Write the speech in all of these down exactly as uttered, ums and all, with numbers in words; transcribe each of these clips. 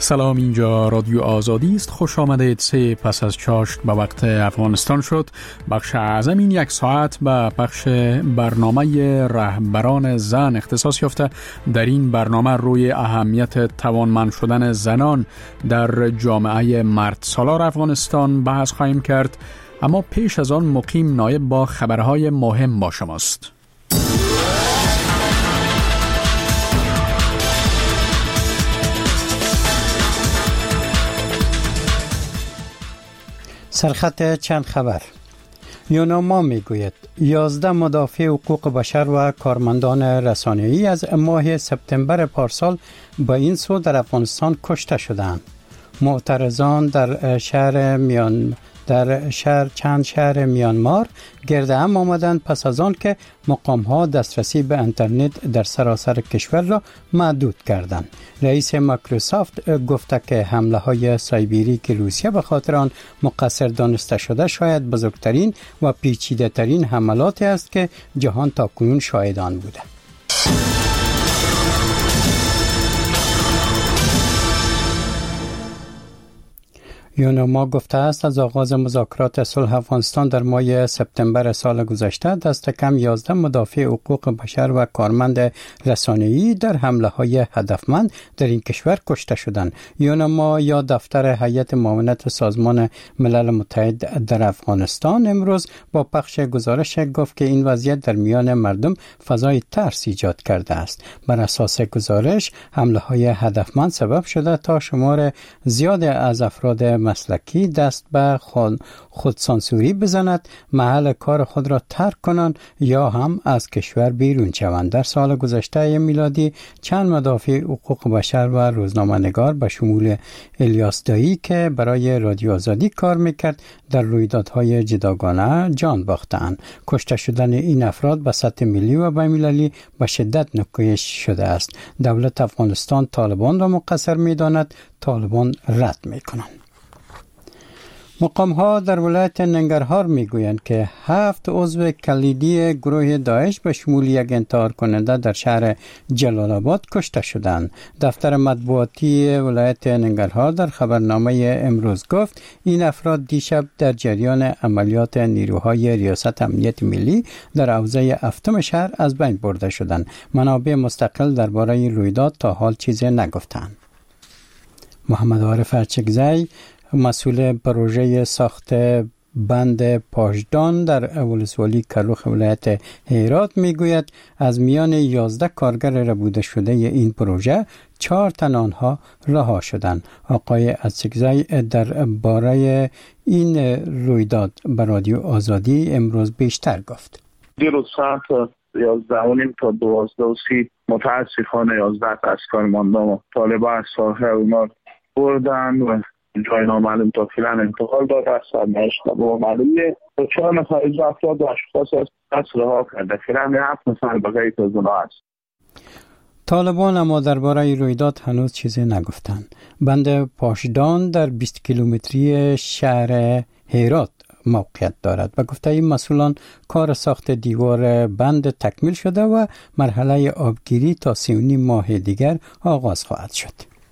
سلام، اینجا رادیو آزادی است. خوش آمدید. سه پس از چاشت به وقت افغانستان شد. بخش اعظم این یک ساعت به بخش برنامه رهبران زن اختصاص یافته. در این برنامه روی اهمیت توانمند شدن زنان در جامعه مرد سالار افغانستان بحث خواهیم کرد، اما پیش از آن مقیم نایب با خبرهای مهم با شماست. سرخط چند خبر. یوناما میگوید یازده مدافع حقوق بشر و کارمندان رسانه‌ای از ماه سپتامبر پارسال با این سو در افغانستان کشته شدند. معترضان در شهر میان در شهر چند شهر میانمار گرد هم آمدند پس از آن که مقام‌ها دسترسی به اینترنت در سراسر کشور را محدود کردند. رئیس مایکروسافت گفته که حمله‌های سایبری که روسیه به خاطر آن مقصر دانسته شده شاید بزرگترین و پیچیده‌ترین حملاتی است که جهان تاکنون شاهد آن بوده. یوناما گفته است از آغاز مذاکرات صلح افغانستان در ماه سپتامبر سال گذشته دست کم یازده مدافع حقوق بشر و کارمند رسانه‌ای در حمله‌های هدفمند در این کشور کشته شدند. یوناما یا دفتر هیئت معاونت سازمان ملل متحد در افغانستان امروز با پخش گزارش گفت که این وضعیت در میان مردم فضای ترس ایجاد کرده است. بر اساس گزارش حمله‌های هدفمند سبب شده تا شمار زیاد از افراد مسلکی دست به خود خودسانسوری بزند، محل کار خود را ترک کنند یا هم از کشور بیرون شوند. در سال گذشته میلادی چند مدافع حقوق بشر و روزنامه‌نگار به شمول الیاس دایی که برای رادیو آزادی کار میکرد در رویدادهای جداگانه جان باختند. کشته شدن این افراد به سطح ملی و بین‌المللی به شدت نکوهش شده است. دولت افغانستان طالبان را مقصر می‌داند، طالبان رد می‌کنند. مقام‌ها در ولایت ننگرهار می‌گویند که هفت عضو کلیدی گروه داعش به شمول یک انتحار کننده در شهر جلال آباد کشته شدند. دفتر مطبوعاتی ولایت ننگرهار در خبرنامه امروز گفت این افراد دیشب در جریان عملیات نیروهای ریاست امنیت ملی در حوزه هفتم شهر از بین برده شدند. منابع مستقل درباره این رویداد تا حال چیزی نگفتند. محمد عارف ارچکزی مسئول پروژه ساخت بند پاشدان در ولسوالی کلوخ ولایت هرات میگوید از میان یازده کارگر ربوده شده این پروژه چهار تن آنها رها شدند. آقای ارچکزی در باره این رویداد به رادیو آزادی امروز بیشتر گفت. دیروز ساعت یازده و نیم تا دوازده و سی متاسفانه یازده از کارمندان و طالبان از ساحه اونا بردن و جای نامعلوم تا فیلن انتقال داده است. سرنوشت با معلومیه و چهار نفر از افراد و اشخاص از قصد رها کرده. فیلن هفت نفر بقیه از اونها است. طالبان اما درباره رویداد هنوز چیزی نگفتند. بند پاشدان در بیست کیلومتری شهر هرات موقعیت دارد. به گفته این مسئولان کار ساخت دیوار بند تکمیل شده و مرحله آبگیری تا سی و نیم ماه دیگر آغاز خواهد شد.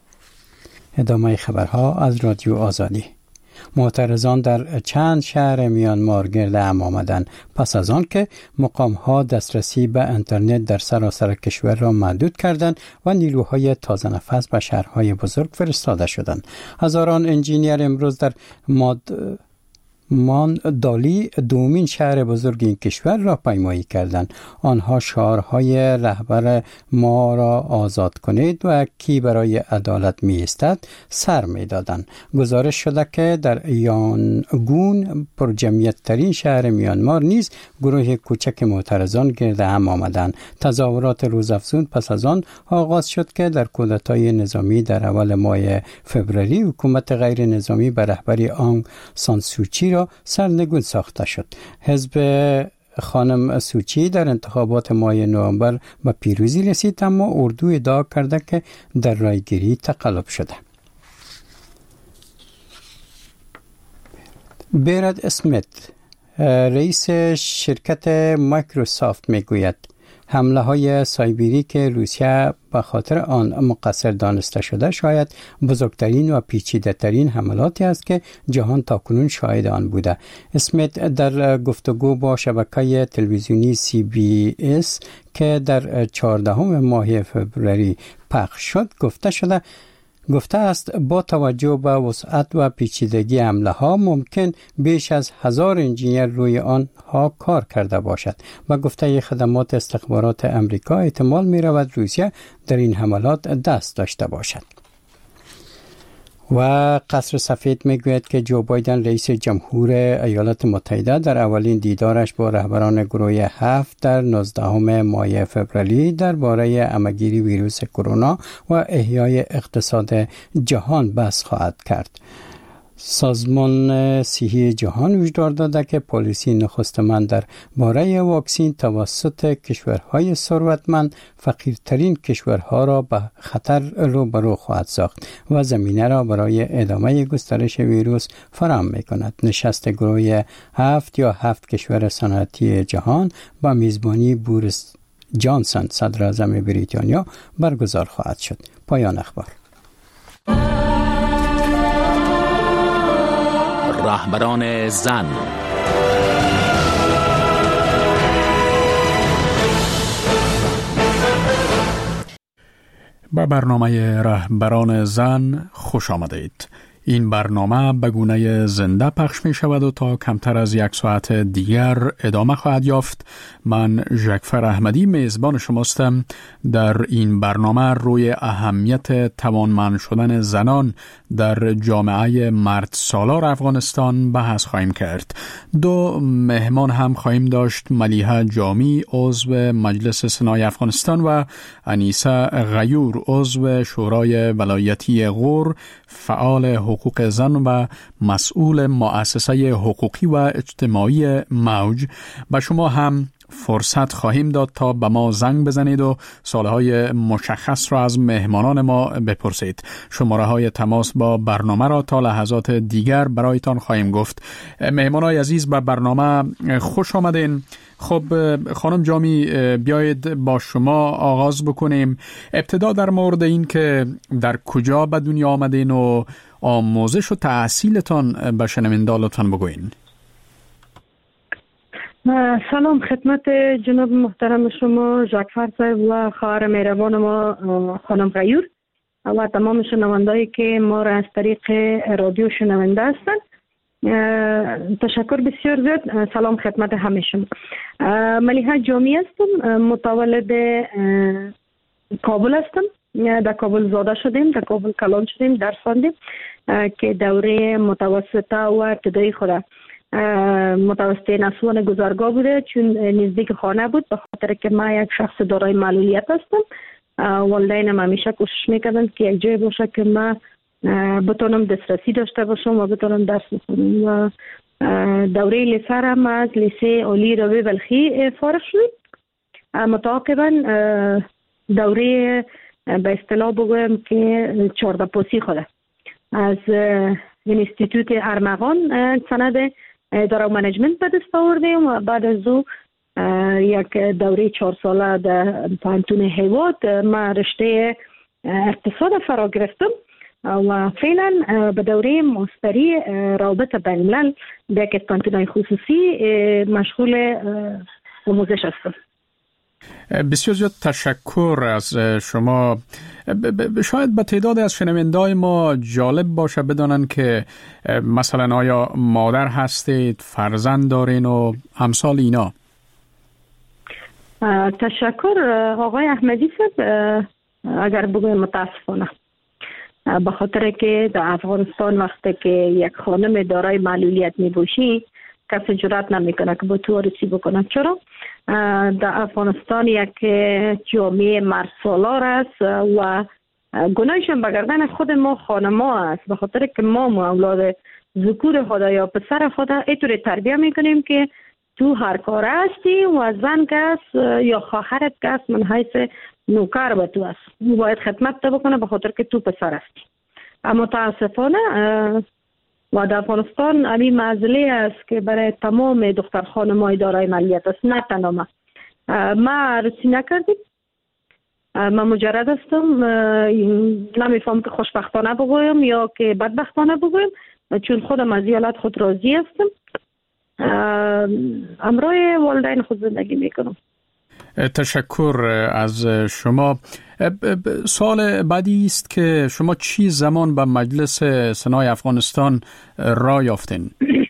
ادامه خبرها از رادیو آزادی. معترضان در چند شهر میانمار گرد هم آمدند پس از آن که مقام‌ها دسترسی به اینترنت در سراسر کشور را محدود کردند و نیروهای تازه نفس به شهرهای بزرگ فرستاده شدند. هزاران انجینیر امروز در ماد مان دالی دومین شهر بزرگ این کشور را پیمایی کردند. آنها شعارهای رهبر ما را آزاد کنید و کی برای عدالت می ایستد سر می دادند. گزارش شده که در یانگون پرجمعیت ترین شهر میانمار نیز گروه کوچک معترضان گرد هم آمدند. تظاهرات روزافزون پس از آن آغاز شد که در کودتای نظامی در اول ماه فوریه حکومت غیر نظامی به رهبری آنگ سان سوچی را سرنگون ساخته شد. حزب خانم سوچی در انتخابات ماه نوامبر به پیروزی رسید، اما اردو ادعا کرده که در رایگیری تقلب شده. براد اسمیت رئیس شرکت مایکروسافت میگوید حمله های سایبری که روسیه به خاطر آن مقصر دانسته شده شاید بزرگترین و پیچیده ترین حملاتی است که جهان تاکنون شاهد آن بوده. اسمیت در گفتگو با شبکه تلویزیونی سی بی اس که در چهاردهم ماه فوریه پخش شد گفته شده گفته است با توجه به وسعت و پیچیدگی حمله ها ممکن بیش از هزار انجینیر روی آنها کار کرده باشد و گفته خدمات استخبارات امریکا احتمال می رود روسیه در این حملات دست داشته باشد. و قصر سفید میگوید که جو بایدن رئیس جمهور ایالات متحده در اولین دیدارش با رهبران گروه هفت در نوزدهم ماه فوریه درباره همه‌گیری ویروس کرونا و احیای اقتصاد جهان بحث خواهد کرد. سازمان صحی جهان هشدار داده که پالیسی نخستمند در باره واکسین توسط کشورهای ثروتمند فقیرترین کشورها را به خطر روبرو خواهد ساخت و زمینه را برای ادامه گسترش ویروس فراهم می‌کند. نشست گروه هفت یا هفت کشور صنعتی جهان با میزبانی بوریس جانسون صدر اعظم بریتانیا برگزار خواهد شد. پایان اخبار. رهبران زن. با برنامه رهبران زن خوش آمدید. این برنامه به گونه زنده پخش می شود و تا کمتر از یک ساعت دیگر ادامه خواهد یافت. من ژکفر احمدی میزبان شماستم. در این برنامه روی اهمیت توانمند شدن زنان در جامعه مرد سالار افغانستان بحث خواهیم کرد. دو مهمان هم خواهیم داشت: ملیحه جامی عضو مجلس سنای افغانستان و انیسه غیور عضو شورای ولایتی غور، فعال حقوق زن و مسئول مؤسسه حقوقی و اجتماعی موج. به شما هم فرصت خواهیم داد تا به ما زنگ بزنید و سوالهای مشخص را از مهمانان ما بپرسید. شماره های تماس با برنامه را تا لحظات دیگر برایتان خواهیم گفت. مهمانای عزیز به برنامه خوش آمدین. خب خانم جامی، بیایید با شما آغاز بکنیم. ابتدا در مورد این که در کجا به دنیا آمدین و آموزش و تحصیلتان به شنوندگان لطفاً بگوین. سلام خدمت جناب محترم شما ژکفر صاحب و خواهر مهربان ما خانم غیور و تمام شنوندهایی که ما را از طریق رادیو شنونده هستند. تشکر بسیار زیاد. سلام خدمت همه شما. ملیحه جامی هستم، متولد کابل هستم. در کابل زاده شدیم، در کابل کلان شدیم، درس خواندیم که دوره متوسطه و ابتدایی خود متوسطه نسوان گذرگاه بوده، چون نزدیک خانه بود. به خاطر که من یک شخص دارای معلولیت هستم، والدینم همیشه کوشش میکردن که یک جای باشه که من بتونم دسترسی داشته باشم و بتونم درس بخونم. و دوره لیسه هم از لیسه عالی راوی بلخی فارغ شدیم. متعاقبا دوره به اصطلاح بگویم که چهارده پاسی خوده از انستیتوت ارمغان سند اداره و منیجمنت به دست آوردیم و بعد از او یک دوره چهار ساله در پانتون هیواد ما رشته اقتصاد فرا گرفتم و فعلا به دوره ماستری روابط بین الملل در یک پانتون خصوصی مشغول آموزش هستم. بسیار زیاد تشکر از شما. شاید به تعداد از شنونده‌های ما جالب باشه بدانن که مثلا آیا مادر هستید، فرزند دارین و امثال اینا. تشکر آقای احمدی صاحب. اگر بگویم متاسفانه به خاطر که در افغانستان وقتی که یک خانم دارای معلولیت می باشی کسی جرات نمیکنه که با تو وارسی بکنه. چرا؟ در افغانستان یک جامعه مرد سالار است و گناهشون به گردن خود ما خانما است، به خاطر که ما اولاد ذکور خدا یا پسر خدا اینطور تربیه میکنیم که تو هر کار هستی و زن کس یا خواهرت کس من حیث نوکر به تو است، باید خدمت تو بکنه به خاطر که تو پسر هستی. اما متاسفانه و در افغانستان همین معضله است که برای تمام دختر خانم‌های دارای معلولیت است، نه تنها ما عروسی نکردیم. من مجرد هستم. نمیفهم که خوشبختانه بگویم یا که بدبختانه بگویم، چون خودم از ایالت خود راضی هستم. همراه والدین خود زندگی میکنم. تشکر از شما. سوال بعدی است که شما چی زمان به مجلس سنای افغانستان را یافتین؟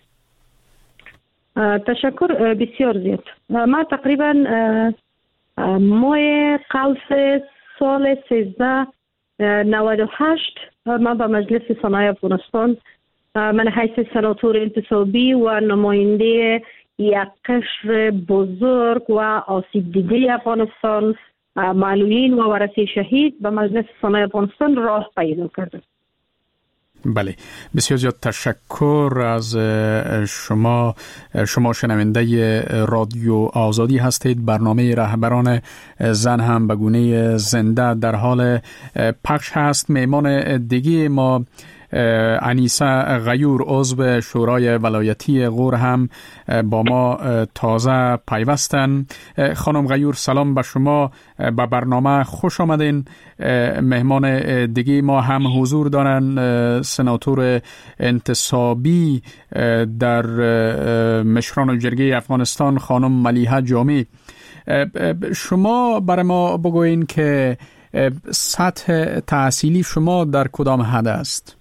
تشکر بسیار زیاد. ما تقریبا ماه قوس سال سیزده نود و هشت ما به مجلس سنای افغانستان من حیث سناتور انتصابی و نماینده یک قشر بزرگ و آسیب دیده افغانستان، معلولین و ورثه شهید، به مجلس سنای افغانستان راه پیدا کردیم. بله، بسیار زیاد تشکر از شما. شما شنونده رادیو آزادی هستید. برنامه رهبران زن هم به گونه زنده در حال پخش هست. مهمان دیگه ما انیسه غیور، عضو شورای ولایتی غور، هم با ما تازه پیوستن. خانم غیور، سلام به شما، به برنامه خوش آمدین. مهمان دیگه ما هم حضور دارن، سناتور انتصابی در مشران الجرگه افغانستان خانم ملیحه جامی. شما برای ما بگوین که سطح تحصیلی شما در کدام حد است؟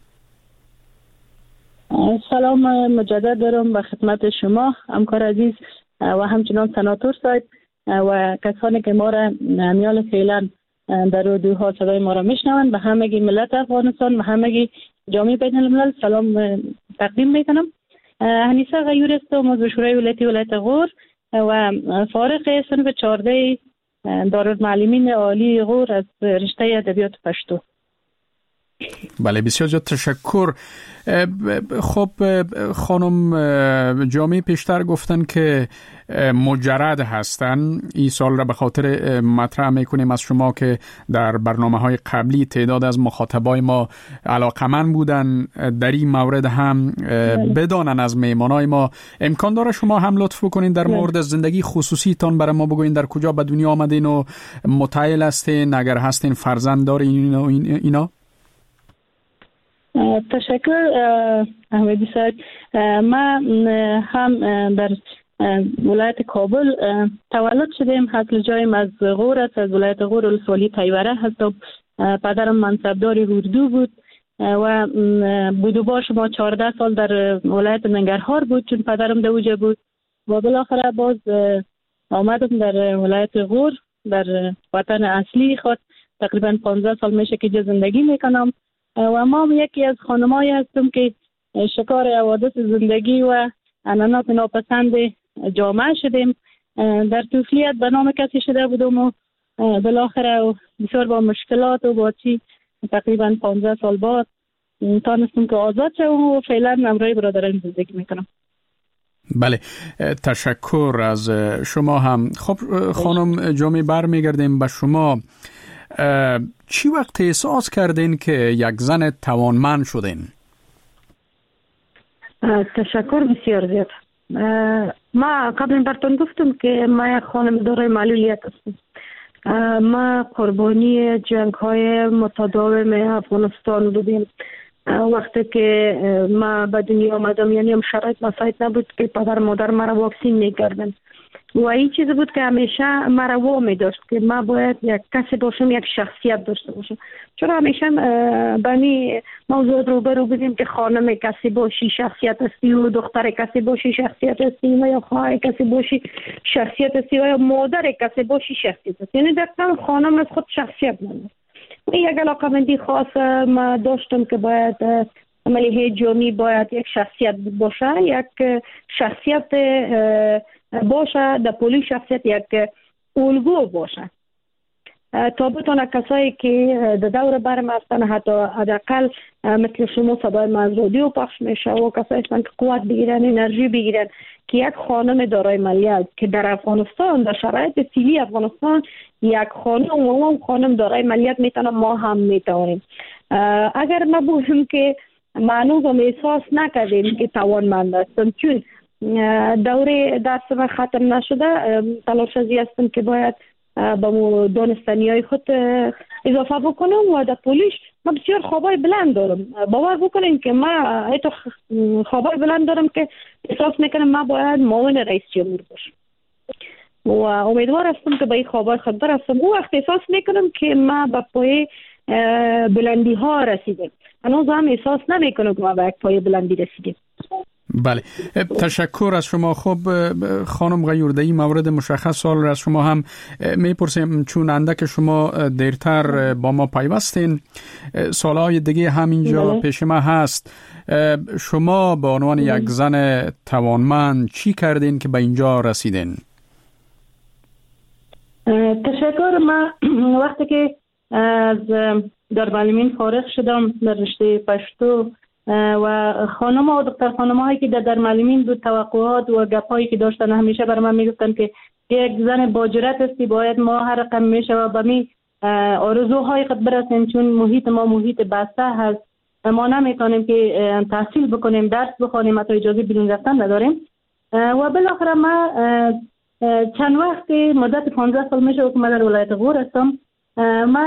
سلام مجدد دارم به خدمت شما همکار عزیز و همچنان سناتور صاحب و کسانی که ما را میال فعلا در رادیوها صدای ما را میشنوند. به همگی ملت افغانستان و همگی جامعه بین الملل سلام تقدیم میکنم. انیسه غیور هستم، عضو شورای ولایتی ولایت غور و فارغ صنف چهارده دارالمعلمین عالی غور از رشته ادبیات پشتو. بله، بسیار زیاد تشکر. خب خانم جامی پیشتر گفتن که مجرد هستن. این سال را به خاطر مطرح میکنیم از شما که در برنامه‌های قبلی تعداد از مخاطبای ما علاقمند بودن در این مورد هم بدانن از مهمانای ما. امکان داره شما هم لطف بکنین در مورد زندگی خصوصی تان برای ما بگوین، در کجا به دنیا آمدین و متعهل هستین، اگر هستین فرزند دارین اینا؟ تشکر احمدی صاحب. من هم در ولایت کابل تولد شدم. اصل جایم از غور است، از ولایت غور ولسوالی تیوره هستم. پدرم منصبدار اردو بود و بودوبار شما چهارده سال در ولایت ننگرهار بود چون پدرم دوجه بود و بالاخره باز آمدم در ولایت غور در وطن اصلی خود. تقریبا پانزده سال میشه که زندگی میکنم و ما یکی از خانمایی هستم که شکار حوادث زندگی و عنعنات ناپسند جامعه شدیم. در طفولیت به نام کسی شده بودم و بالاخره بسیار با مشکلات و با چی تقریبا پانزده سال بعد تانستم که آزاد شدم و فعلا همراه برادران زندگی میکنم. بله، تشکر از شما هم. خب خانم جامی، برمیگردیم به شما. چی وقت احساس کردین که یک زن توانمند شدین؟ تشکر بسیار زیاد. ما قبلا براتون گفتم که ما یک خانم دارای معلولیت هستم. ما قربانی جنگ های متداوم افغانستان بودیم. وقتی که ما به دنیا آمدم یعنی هم شرایط مساعد نبود که پدر مادر مرا واکسین میکردن و این چیز بود که همیشه مرا وامی داشت که ما باید یک کسی باشم، یک شخصیت داشته باشم. چون همیشه بنی موضوع رو برو بودیم که خانم کسی باشی شخصیت هستی و دختر کسی باشی شخصیت هستی و یا خواهر کسی باشی شخصیت هستی و یا مادر کسی باشی شخصیت هستی. یعنی دقیقا خانم از خود شخصیت نداره. یک علاقه مندی خاص ما داشتم که باید ملیحه جامی باید یک شخصیت باشه، یک شخصیت باشه در پولی شخصیت یک الگو باشه تا بتونه کسایی که در دور برم هستن حتی حداقل مثل شما صدای ما از رادیو پخش میشه و کسایی هستن که قوت بگیرن، انرژی بگیرن که یک خانم دارای ملیت که در افغانستان در شرایط فعلی افغانستان یک خانم و اون خانم دارای ملیت میتونه، ما هم میتونیم. اگر ما بگیم که معنوز هم احساس نکردیم که توانمند هستم چون دوره درس ختم نشده تلاشی هستم که باید با مو دانستنی‌های خود اضافه بکنم و در پولیش من بسیار خوابای بلند دارم. باور بکنین که من ایتو خوابای بلند دارم که احساس میکنم من باید معاون رئیس جمهور باشم و امیدوار هستم که به این خوابای خود برسم. او وقت احساس میکنم که من به پای بلندی ها رسیدم. هنوز هم احساس نمیکنم که من به یک پای بلندی رسیدم. بله، تشکر از شما. خب خانم غیور، در این مورد مشخص سوال از شما هم میپرسیم، چون اندک شما دیرتر با ما پیوستین، سوالهای دیگه همینجا پیش ما هست. شما به عنوان یک زن توانمند چی کردین که به اینجا رسیدین؟ تشکر. من وقتی که از دارالمعلمین فارغ شدم در رشته پشتو و خانم و دختر خانم هایی که در دارالمعلمین بود توقعات و گپایی که داشتن همیشه برای من میگفتن که یک زن با جرأت هستی، باید ما هر رقم میشه و به می آرزوهای خود برسیم، چون محیط ما محیط بسته هست، ما نمیتونیم که تحصیل بکنیم، درس بخونیم، حتی اجازه بیرون رفتن نداریم. و بالاخره ما چند وقت مدت پانزده سال میشه که من در ولایت غور هستم. ما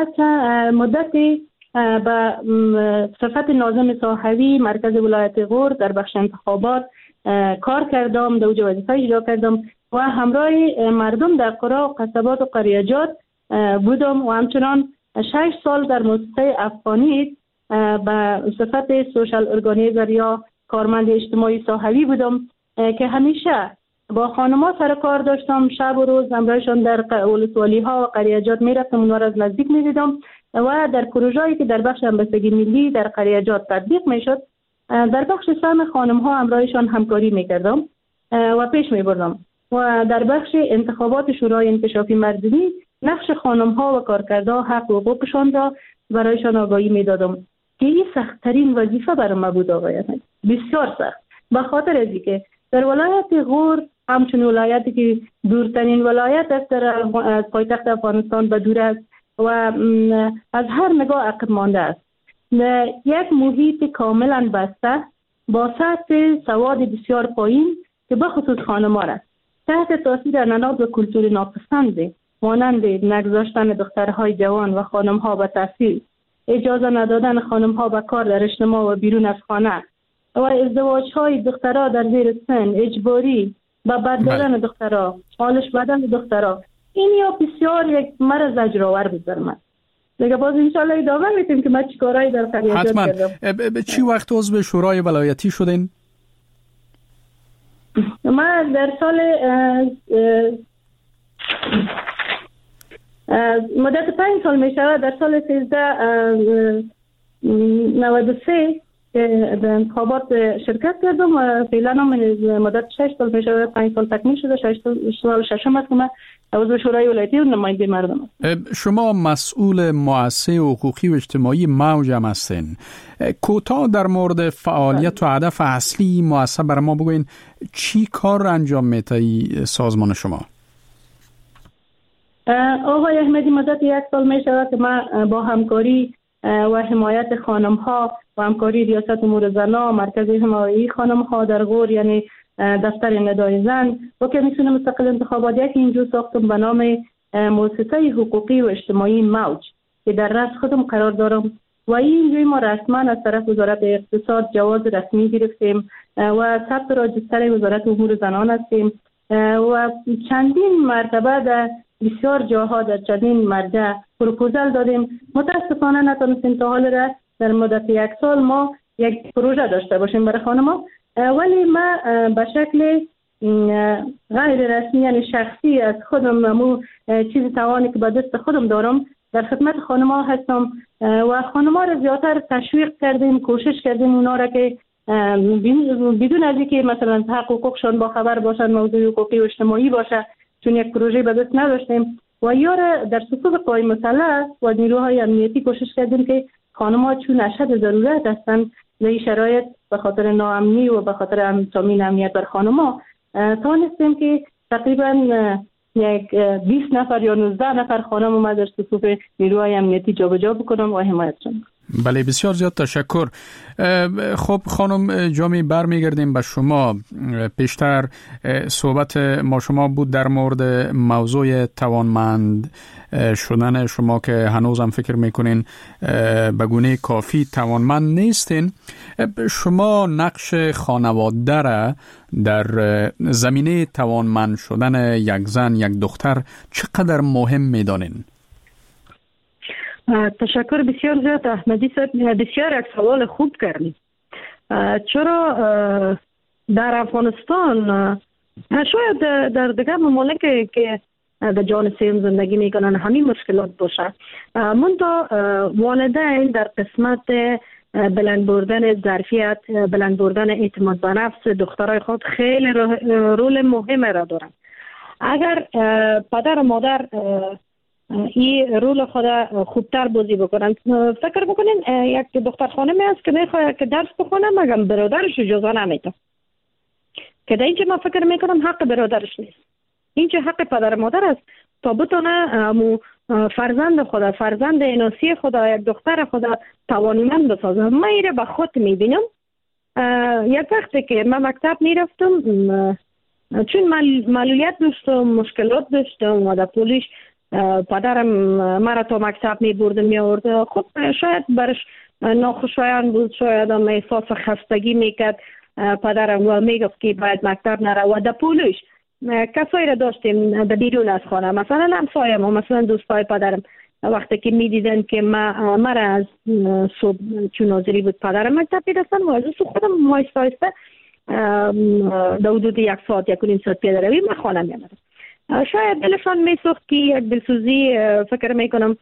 مدتی به صفت ناظم صحوی مرکز ولایت غور در بخش انتخابات کار کردم، در اوجه وظیفه اجرا کردم و همراه مردم در قرى و قصبات و قریجات بودم و همچنان شش سال در مؤسسه افغانی به صفت سوشال ارگانیزر یا کارمند اجتماعی صحوی بودم که همیشه با خانم‌ها سر کار داشتم. شب و روز همراهشان در ولسوالی‌ها و قریجات میرفتم، اونها را از نزدیک می‌دیدم و در پروژه‌ای که در بخش همبستگی ملی در قریجات تطبیق میشد در بخش سهم خانم‌ها همراهشان همکاری میکردم و پیش میبردم و در بخش انتخابات شورای انکشافی مردمی نقش خانم‌ها و کارکردها حق و حقوقشان را برایشان آگاهی میدادم که این سخت‌ترین وظیفه برای من بود. آقای بسیار سخت، به خاطر از اینکه در ولایت غور همچون ولایتی که دورترین ولایت است در پایتخت افغانستان به دور است و از هر نگاه عقب مانده است، یک محیط کاملا بسته با سطح سواد بسیار پایین که به خصوص خانم‌ها است تحت تاثیر عنعنات و کلتور ناپسند مانند نگذاشتن دخترهای جوان و خانم‌ها به تحصیل، اجازه ندادن خانم‌ها به کار در اجتماع و بیرون از خانه و ازدواج‌های دخترها در زیر سن اجباری با بد دادن دخترها، حالش بدن دخترها، این یا بسیار یک مرض زجرآور بود بر من. دیگه باز انشالله ادامه میتیم که من چیکارایی در قریجات کردم. حتما. چی وقت عضو شورای ولایتی شدین؟ من در سال مدت پنج سال میشه، در سال سیزده نود و سه در انتخابات شرکت کردم و فعلا هم مدت شش سال میشه، پنج سال تکمیل شده، شش سال ششم است که من عضو شورای ولایتی و نماینده مردم هستم. شما مسئول مؤسسه حقوقی و اجتماعی موج هم هستین. کوتاه در مورد فعالیت و هدف اصلی مؤسسه برای ما بگوین، چی کار انجام میده سازمان شما؟ آقای احمدی، مدت یک سال میشه که من با همکاری و حمایت خانم ها و همکاری ریاست امور زنان، مرکز حمایت خانم ها در غور یعنی دفتر ندای زن و کمیسیون مستقل انتخابات یک اینجا ساختم به نام مؤسسه حقوقی و اجتماعی موج که در رأس خودم قرار دارم و اینجای ما رسما از طرف وزارت اقتصاد جواز رسمی گرفتیم و ثبت راجستر وزارت امور زنان هستیم و چندین مرتبه در بسیار جاها در چندین مرجع پروپوزال دادیم. متاسفانه نتونستیم تا حال را در مدت یک سال ما یک پروژه داشته باشیم برای خانم‌ها، ولی ما به شکل غیر رسمی یعنی شخصی از خودم مو چیز توانی که به دست خودم دارم در خدمت خانم‌ها هستم و خانم‌ها را زیادتر تشویق کردیم، کوشش کردیم اونا را که بدون از اینکه مثلا حق حقوقشان با خبر باشن، موضوع حقوقی و اجتماعی باشه، چون یک پروژه به دست نداشتیم و یا در صفوف قوای مسلح و نیروهای امنیتی کوشش کردیم که خانم‌ها چون اشد ضرورت هستند در این شرایط به خاطر ناامنی و به خاطر تامین امنیت بر خانم‌ها توانستیم که تقریبا یک بیست نفر یا نوزده نفر خانم ما در صفوف نیروهای امنیتی جابجا بکنم و حمایتشون. بله، بسیار زیاد تشکر. خب خانم جامی، برمیگردیم به شما. پیشتر صحبت ما شما بود در مورد موضوع توانمند شدن شما که هنوزم فکر میکنین به گونه کافی توانمند نیستین. شما نقش خانواده را در زمینه توانمند شدن یک زن یک دختر چقدر مهم میدانین؟ تشکر بسیار زیاد احمدی صاحب، بسیار یک سوال خوب کردید. چرا در افغانستان، شاید در دیگر ممالک که در جان سیم زندگی میکنن همین مشکلات باشه، منتها والدین در قسمت بلند بردن ظرفیت، بلند بردن اعتماد به نفس دخترای خود خیلی رول مهم را دارن. اگر پدر و مادر این رول خود خوبتر بازی بکنن، فکر بکنین یک دختر خانمی است که میخواد که درس بخونه مگر برادرش اجازه نمیده، که در اینجا من فکر میکنم حق برادرش نیست، اینجا حق پدر مادر است تا بتونه فرزند خدا، فرزند اناسی خدا، یک دختر خدا توانمند بسازه. من ایره به خود میبینم. یک وقتی که من مکتب میرفتم، چون معلولیت داشتم، مشکلات داشتم و در پولیش پدرم مرا تا مکتب می برد می آورد. خب شاید برش ناخوشایند بود، شاید هم احساس خستگی میکرد پدرم و میگفت که باید مکتب نره. و در پولیش کسایی را داشتیم در بیرون از خانه، مثلا همسایم و مثلا دوستای پدرم، وقتی که میدیدن که ما مرا از صبح چون ناظری بود پدرم مکتب میرسن و از خودم مایسته آیسته در حدود یک ساعت یک و نیم ساعت پیاده روی من خانه میامدم. شاید دلشان میسوخت که یک دلسوزی فکر میکنم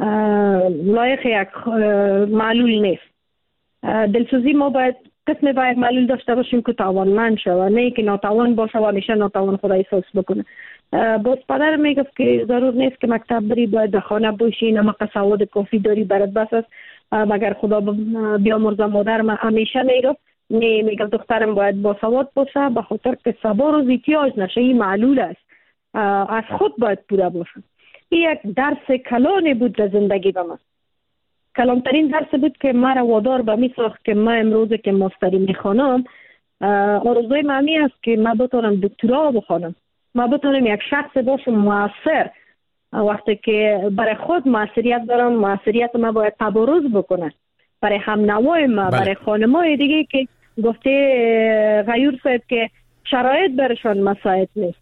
لایق یک معلول نیست. دلسوزی ما باید قسم باید معلول داشته باشیم که توانمند شود، نه که ناتوان باشه و همیشه ناتوان خود احساس بکنه. باز پدر میگفت که ضرور نیست که مکتب بری، باید در خانه باشی، نمک سواد کافی داری برات بس است. مگر خدا بیامرزه مادرم همیشه میگفت نه، میگفت دخترم باید با سواد باشه به خاطر که سبا روز احتیاج نشه، این معلول است، از خود باید پوره باشه. این یک درس کلانی بود در زندگی به من. کلانترین درس بود که مرا وادار به می ساخت که من امروز که ماستری میخوانم، آرزوی من است که من بتونم دکترا بخوانم، من بتونم یک شخص باشم مؤثر. وقتی که برای خود مؤثریت دارم، مؤثریت من باید تبارز بکنه برای هم نوای ما، برای خانمای دیگه که گفته غیور صاحب که شرایط برشان مساعد نیست.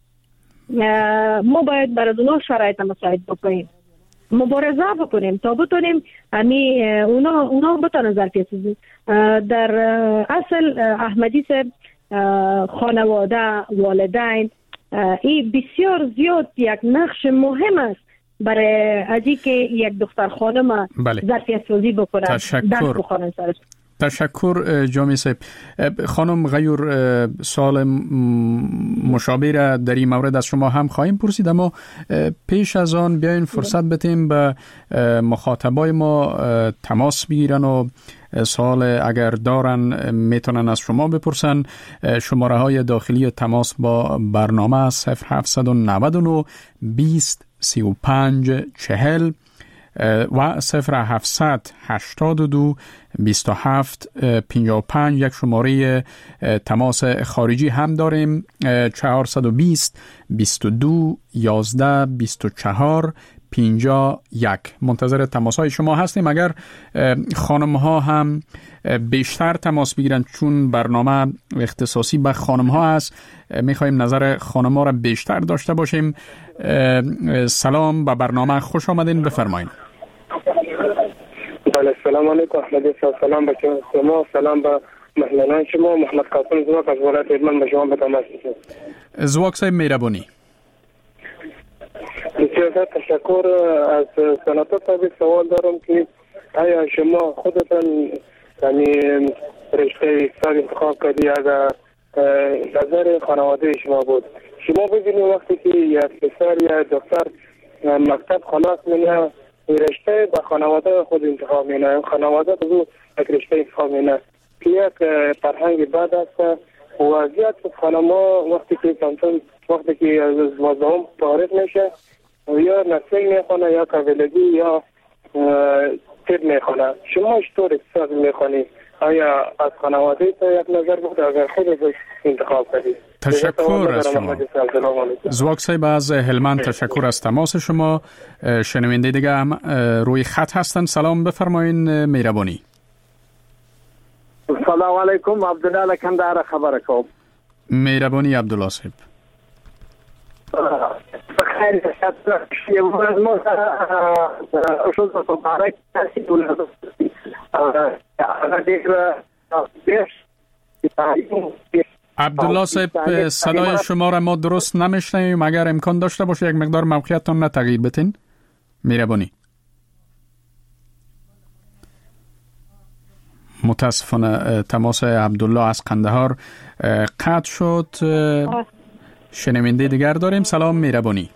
ما باید برای اونا شرایط مساعد بکنیم، مبارزه بکنیم تا بتونیم همی اونا اونا بتونن ظرفیت سازی. در اصل احمدی صاحب، خانواده، والدین، این بسیار زیاد یک نقش مهم است برای ازی که یک دختر خانم ظرفیت سازی بکنه، درس بخونن سرش. تشکر جامی صاحب. خانم غیور، سوال مشابه را در این مورد از شما هم خواهیم پرسید، اما پیش از آن بیاین فرصت بدیم به مخاطبای ما تماس بگیرن و سوال اگر دارن میتونن از شما بپرسن. شماره های داخلی تماس با برنامه صفر هفتصد و نود و نه بیست سی و پنج چهل و صفر هفتصد هشتاد و دو بیست و هفت پنجاه و پنج. یک شماره تماس خارجی هم داریم، چهارصد و بیست بیست و دو یازده بیست و چهار پنجاه و یک. منتظر تماس های شما هستیم. اگر خانم ها هم بیشتر تماس بگیرن، چون برنامه اختصاصی به خانم ها هست، میخواییم نظر خانم ها را بیشتر داشته باشیم. سلام، به برنامه خوش آمدین، بفرمایید. بله، سلام علیکم احمدی صاحب، سلام به شما، سلام به مهمانان شما. محمد قاسم زواک از ولایت هلمند به شما به تماس هستم. زواک صاحب مهربانی. بسیار تشکر. از سناتور صاحب سوال دارم که آیا شما خودتان یعنی رشته اقتصاد انتخاب کردی، اگر نظر خانواده شما بود، شما ببینید وقتی که یک پسر یا دختر مکتب خلاص می‌کنه، رشته با خانواده خود انتخاب می‌کنه، خانواده به یک رشته انتخاب می‌کنه که یک فرهنگ بد است. وضعیت خانم‌ها وقتی که کمتر وقتی که از دوازدهم فارغ میشه یا نسل میخونه یا قابلگی یا چی میخونه؟ شما چطور اقتصاد میخونی؟ آیا از خانواده تا یک نظر بود اگر خودت انتخاب کردی؟ تشکر از شما. زواک صاحب از هلمند، تشکر از تماس شما. شنونده دیگه هم روی خط هستن. سلام بفرمایین مهربانی. سلام علیکم، عبدالله کندهار خبر کوم. مهربانی عبدالله صاحب. بخیر شد شیوز ما شد مبارک تاسیدون عبدالله صاحب صدای شما را ما درست نمیشنویم. اگر امکان داشته باشه یک مقدار موقعیتتون را تغییر بدین مهربانی. متاسفانه تماس عبدالله از قندهار قطع شد. شنونده دیگر داریم. سلام مهربانی.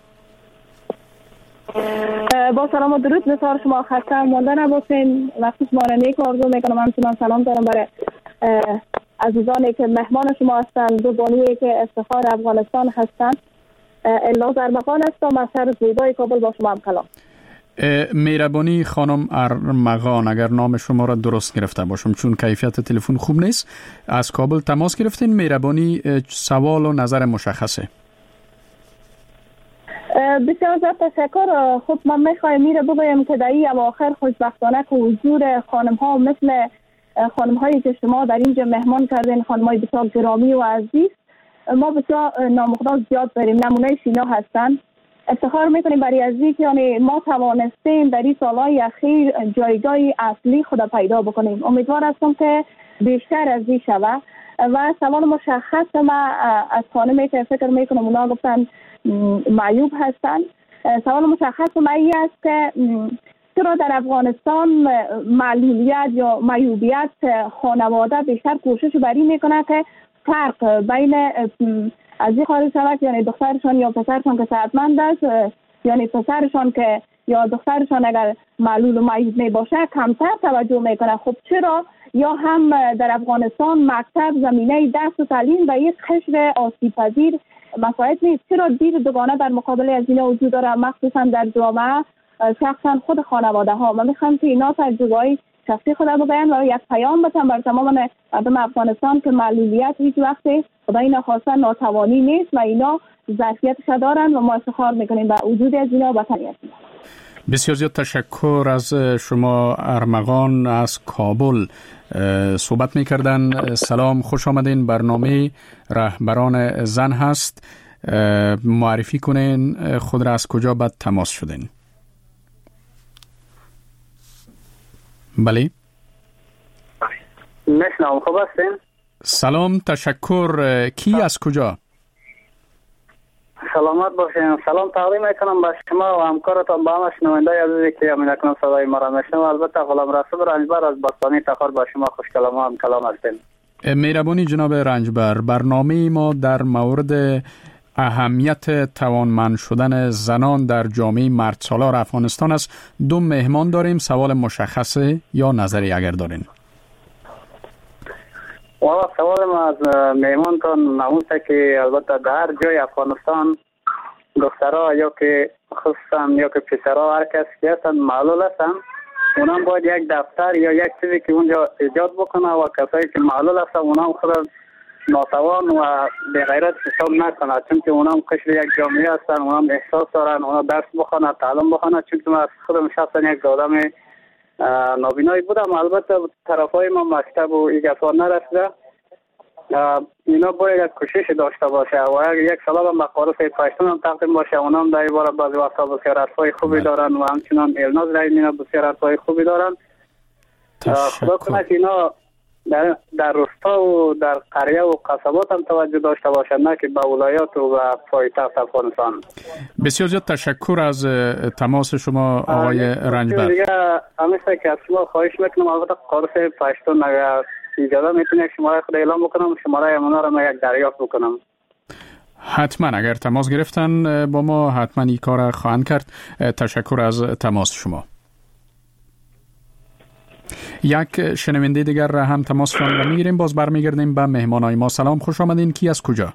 با سلام و درود نثار شما، خسته مانده نباشین. وقتی شما را نیک آرزو میکنم. همچنان سلام دارم برای عزیزانی که مهمان شما هستند، دو بانویی که افتخار افغانستان هستند. الا ارمغان هستم از شهر زیبای کابل. با شما هم کلام. مهربانی خانم ارمغان، اگر نام شما را درست گرفته باشم چون کیفیت تلفن خوب نیست، از کابل تماس گرفتین. مهربانی سوال و نظر مشخصه. بسیار زیاد تشکر. خب من میخوایم میره بگویم که در این اواخر خوشبختانه که حضور خانم ها مثل خانم هایی که شما در اینجا مهمان کردین، خانم های بسیار گرامی و عزیز، ما بسیار نامقدار زیاد داریم. نمونه سینا هستن. افتخار میکنیم برای ازی که یعنی ما توانستیم در این سالهای اخیر جایگاه اصلی خود پیدا بکنیم. امیدوار هستم که بیشتر از این شود. و سوال مشخص ما از خانمی که فکر میکنم اونا گفتن معیوب هستن، سوال مشخص ما این است که چرا در افغانستان معلولیت یا معیوبیت خانواده بیشتر کوشش بری میکنه که فرق بین از این خارج شود، یعنی دخترشان یا پسرشان که صحتمند است، یعنی پسرشان که یا دخترشان اگر معلول و معیوب می باشه کمتر توجه میکنه. خب چرا؟ یا هم در افغانستان مکتب زمینه درس و تعلیم و یک قشر آسیب پذیر مساعد نیست. چرا دید دوگانه در مقابل از اینا وجود داره، مخصوصا در جامعه، شخصا خود خانواده ها؟ من میخوام که اینا تجربه‌های شخصی خود رو بیان و یک پیام بدم بر تمام مردم افغانستان که معلولیت هیچ وقت خدای نخواسته ناتوانی نیست و اینا ظرفیتش دارن و ما افتخار میکنیم به وجود از اینا و وطنیت. بسیار زیاد تشکر از شما ارمغان از کابل. صحبت میکردن. سلام، خوش آمدین. برنامه رهبران زن هست. معرفی کنین خود را، از کجا بعد تماس شدین؟ بله نشنام. خوب هستین؟ سلام، تشکر. کی از کجا؟ سلامت باشین. سلام تقدیم میکنم به شما و همکارتان، با همه شنونده عزیزی که همین اکنون صدای ما را میشنوند. البته غلام رسول رنجبر از باستانی تخار با شما خوش کلام و هم کلام هستیم. مهربانی جناب رنجبر، برنامه ما در مورد اهمیت توانمند شدن زنان در جامعه مردسالار افغانستان است. دو مهمان داریم. سوال مشخصه یا نظری اگر دارین؟ والا سوال ما از مهمانتان نمونده که البته در جای افغانستان دخترها یا که خصوصا یا که پسرها هر کسی که هستن معلول هستن، اونم باید یک دفتر یا یک چیزی که اونجا ایجاد بکنه و کسایی که معلول هستن اونم خود ناتوان و به غیرت حساب نکنه، چون که اونم قشر یک جامعه هستن، اونم احساس دارن، اونا درس بخونه، تعلم بخونه. چون که من از خودم شخصا یک آدم نابینایی بودم، البته طرفای ما مکتب و این گفار نرسیده. اینا باید یک کوشش داشته باشه و یک سال هم مقارف پشتون هم تقدیم باشه. اونا هم در این باره بعضی وقتا بسیار حرفای خوبی دارن و همچنان الناز رای مینا بسیار حرفای خوبی دارن. خدا کنه که اینا در, در روستا و در قریه و قصبات هم توجه داشته باشن، نه که به ولایات و به پایتخت افغانستان. بسیار زیاد تشکر از تماس شما آقای رنجبر. دیگه همیشه که از شما خواهش میکنم البته قارف پشتون اگر اجازه میتونه یک شماره خود اعلام بکنم، شماره امونا رو من یک دریافت بکنم. حتما اگر تماس گرفتن با ما حتما این کار خواهند کرد. تشکر از تماس شما. یک شنونده دیگر را هم تماس شما میگیریم. باز برمیگردیم به مهمانای ما. سلام، خوش آمدین. کی از کجا؟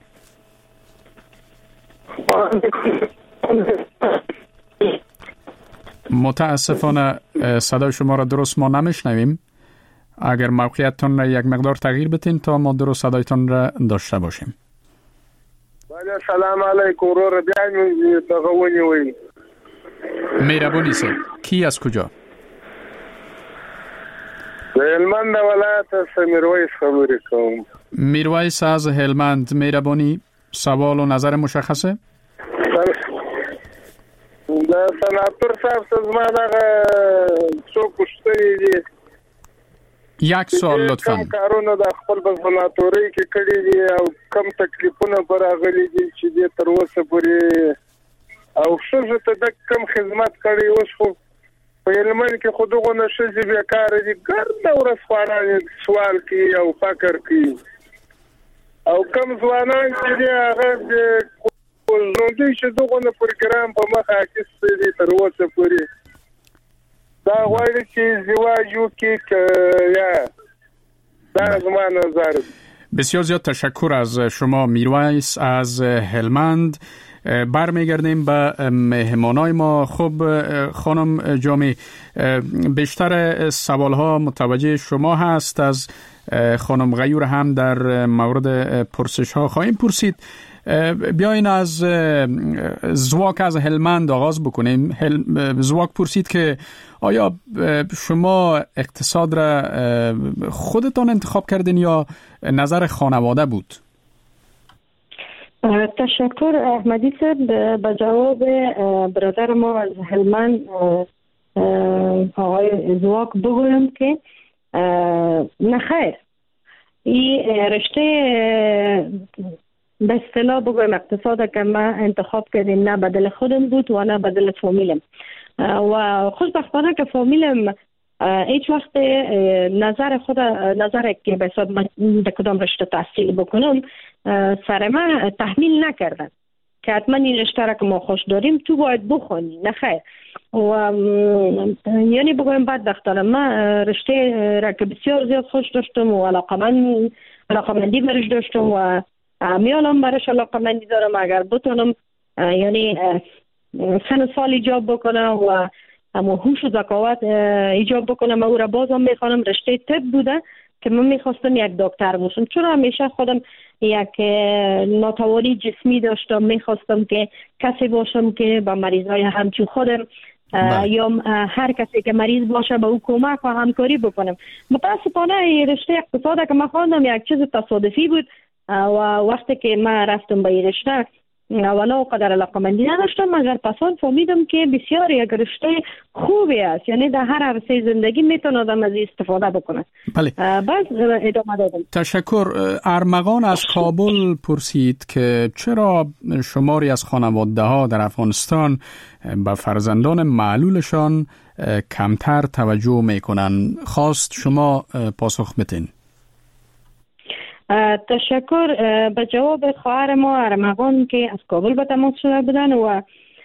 متاسفانه صدای شما را درست ما نمیشنویم. اگر موقعیتتان را یک مقدار تغییر بتین تا ما درست صدایتان را داشته باشیم. بله سلام علیکم رو را بیایم تغونی وی مهربانی سر کی از کجا؟ هلمند ولایت است. میرویس خبری کوم. میرویس از هلمند. مهربانی سوال و نظر مشخصه؟ دا سناتور صاحب زما دغه څو پوښتنې دي. یک سوال لطفاً. کوم کارونه د خپل په سناتورۍ کې کړي دي او کوم تکلیفونه پر راغلي دي چې د تر اوسه پورې او ښځو ته د کوم خدمت کړي. اوس خو په هلمند کې خو دغه ښځې بیکاره دي، ګرده ورځ خوارانې سوال کوي او فکر کوي، او کوم ځوانان چې دي هغه ژوندي چې دغه پروګرام په مخه اخیستی دي تر اوسه پورې دا غواړي چې زواج وکړي که یا دا زما نظر. بسیار زیاد تشکر از شما میرویس از هلمند. برمیگردیم به مهمانای ما. خب خانم جامی، بیشتر سوالها متوجه شما هست. از خانم غیور هم در مورد پرسش ها خواهیم پرسید. بیاین از زواک از هلمند آغاز بکنیم. زواک پرسید که آیا شما اقتصاد را خودتان انتخاب کردین یا نظر خانواده بود؟ تشکر احمدی صاحب. به جواب برادر ما از هلمند آقای زواک بگویم که نخیر، این رشته به اصطلاح بگویم اقتصاد که ما انتخاب کردیم نه بدل خودم بود و نه بدل فامیلم، و خوشبختانه که فامیلم هیچ وقت نظر خود نظر که به حساب من به کدام رشته تحصیل بکنم سر من تحمیل نکردن که حتما این رشته را که ما خوش داریم تو باید بخونی. نه خیر. و یعنی بگویم بدبختانه من رشته را که بسیار زیاد خوش داشتم و علاقمند علاقمندی برش داشتم و میالم برش علاقمندی دارم. اگر بتونم یعنی سن سال ایجاب بکنم و اما هوش و ذکاوت ایجاب بکنم او را بازم میخوانم. رشته طب بوده که من میخواستم یک دکتر باشم، چون همیشه خودم یک ناتوانی جسمی داشتم. میخواستم که کسی باشم که با مریضای همچون خودم یا هر کسی که مریض باشه به او کمک و همکاری بکنم. متاسفانه رشته اقتصاد که من خواندم یک چیز تصادفی بود و وقتی که من رفتم به این رشته ولا قدر علاقمندی نداشتم، مگر پسان فهمیدم که بسیار یک رشته خوبی است، یعنی در هر عرصه زندگی میتونه آدم از استفاده بکنه. بله. بس ادامه دادم. تشکر. ارمغان از کابل پرسید که چرا شماری از خانواده ها در افغانستان به فرزندان معلولشان کمتر توجه میکنن. خواست شما پاسخ بدین. تشکر. به جواب خواهر ما ارمغان که از کابل به تماس شده بودن و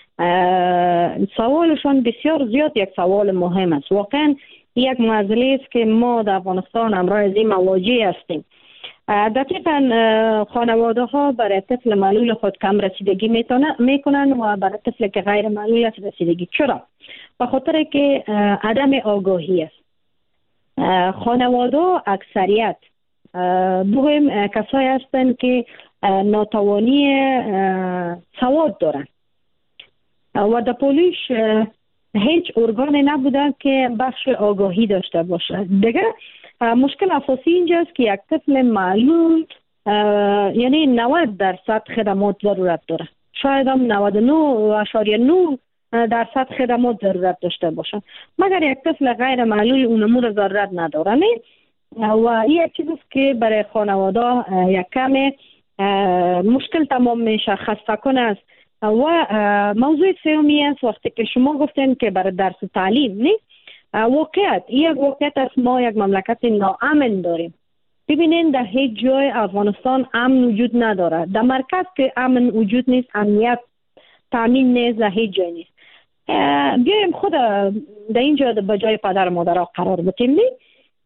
سوالشان بسیار زیاد یک سوال مهم است. واقعا یک معضله است که ما در افغانستان همراه از این مواجه هستیم. دقیقا خانواده ها برای طفل معلول خود کم رسیدگی میکنن و برای طفل که غیر معلول است رسیدگی. چرا؟ به خاطر که عدم آگاهی است. خانواده اکثریت بگویم کسایی هستند که ناتوانی سواد دارن و در پولیش هیچ ارگانی نبوده که بخش آگاهی داشته باشه. دیگه مشکل اساسی اینجاست که یک طفل معلول یعنی نود درصد خدمات ضرورت داره، شاید هم نود و نه اشاریه نه درصد خدمات ضرورت داشته باشه، مگر یک طفل غیر معلول اون امور ضرورت نداره. نه و این یک چیزی که برای خانواده یک کم مشکل تمام میشه، خسته کنه است. و موضوع سومی است وقتی که شما گفتین که برای درس و تعلیم نه واقعیت یک واقعیت است. ما یک مملکت ناامن داریم. ببینین در هیچ جای افغانستان امن وجود نداره. در مرکز که امن وجود نیست، امنیت تامین نیست، در هیچ جای نیست. بیایم خود در اینجا به جای پدر و مادر قرار بدیم.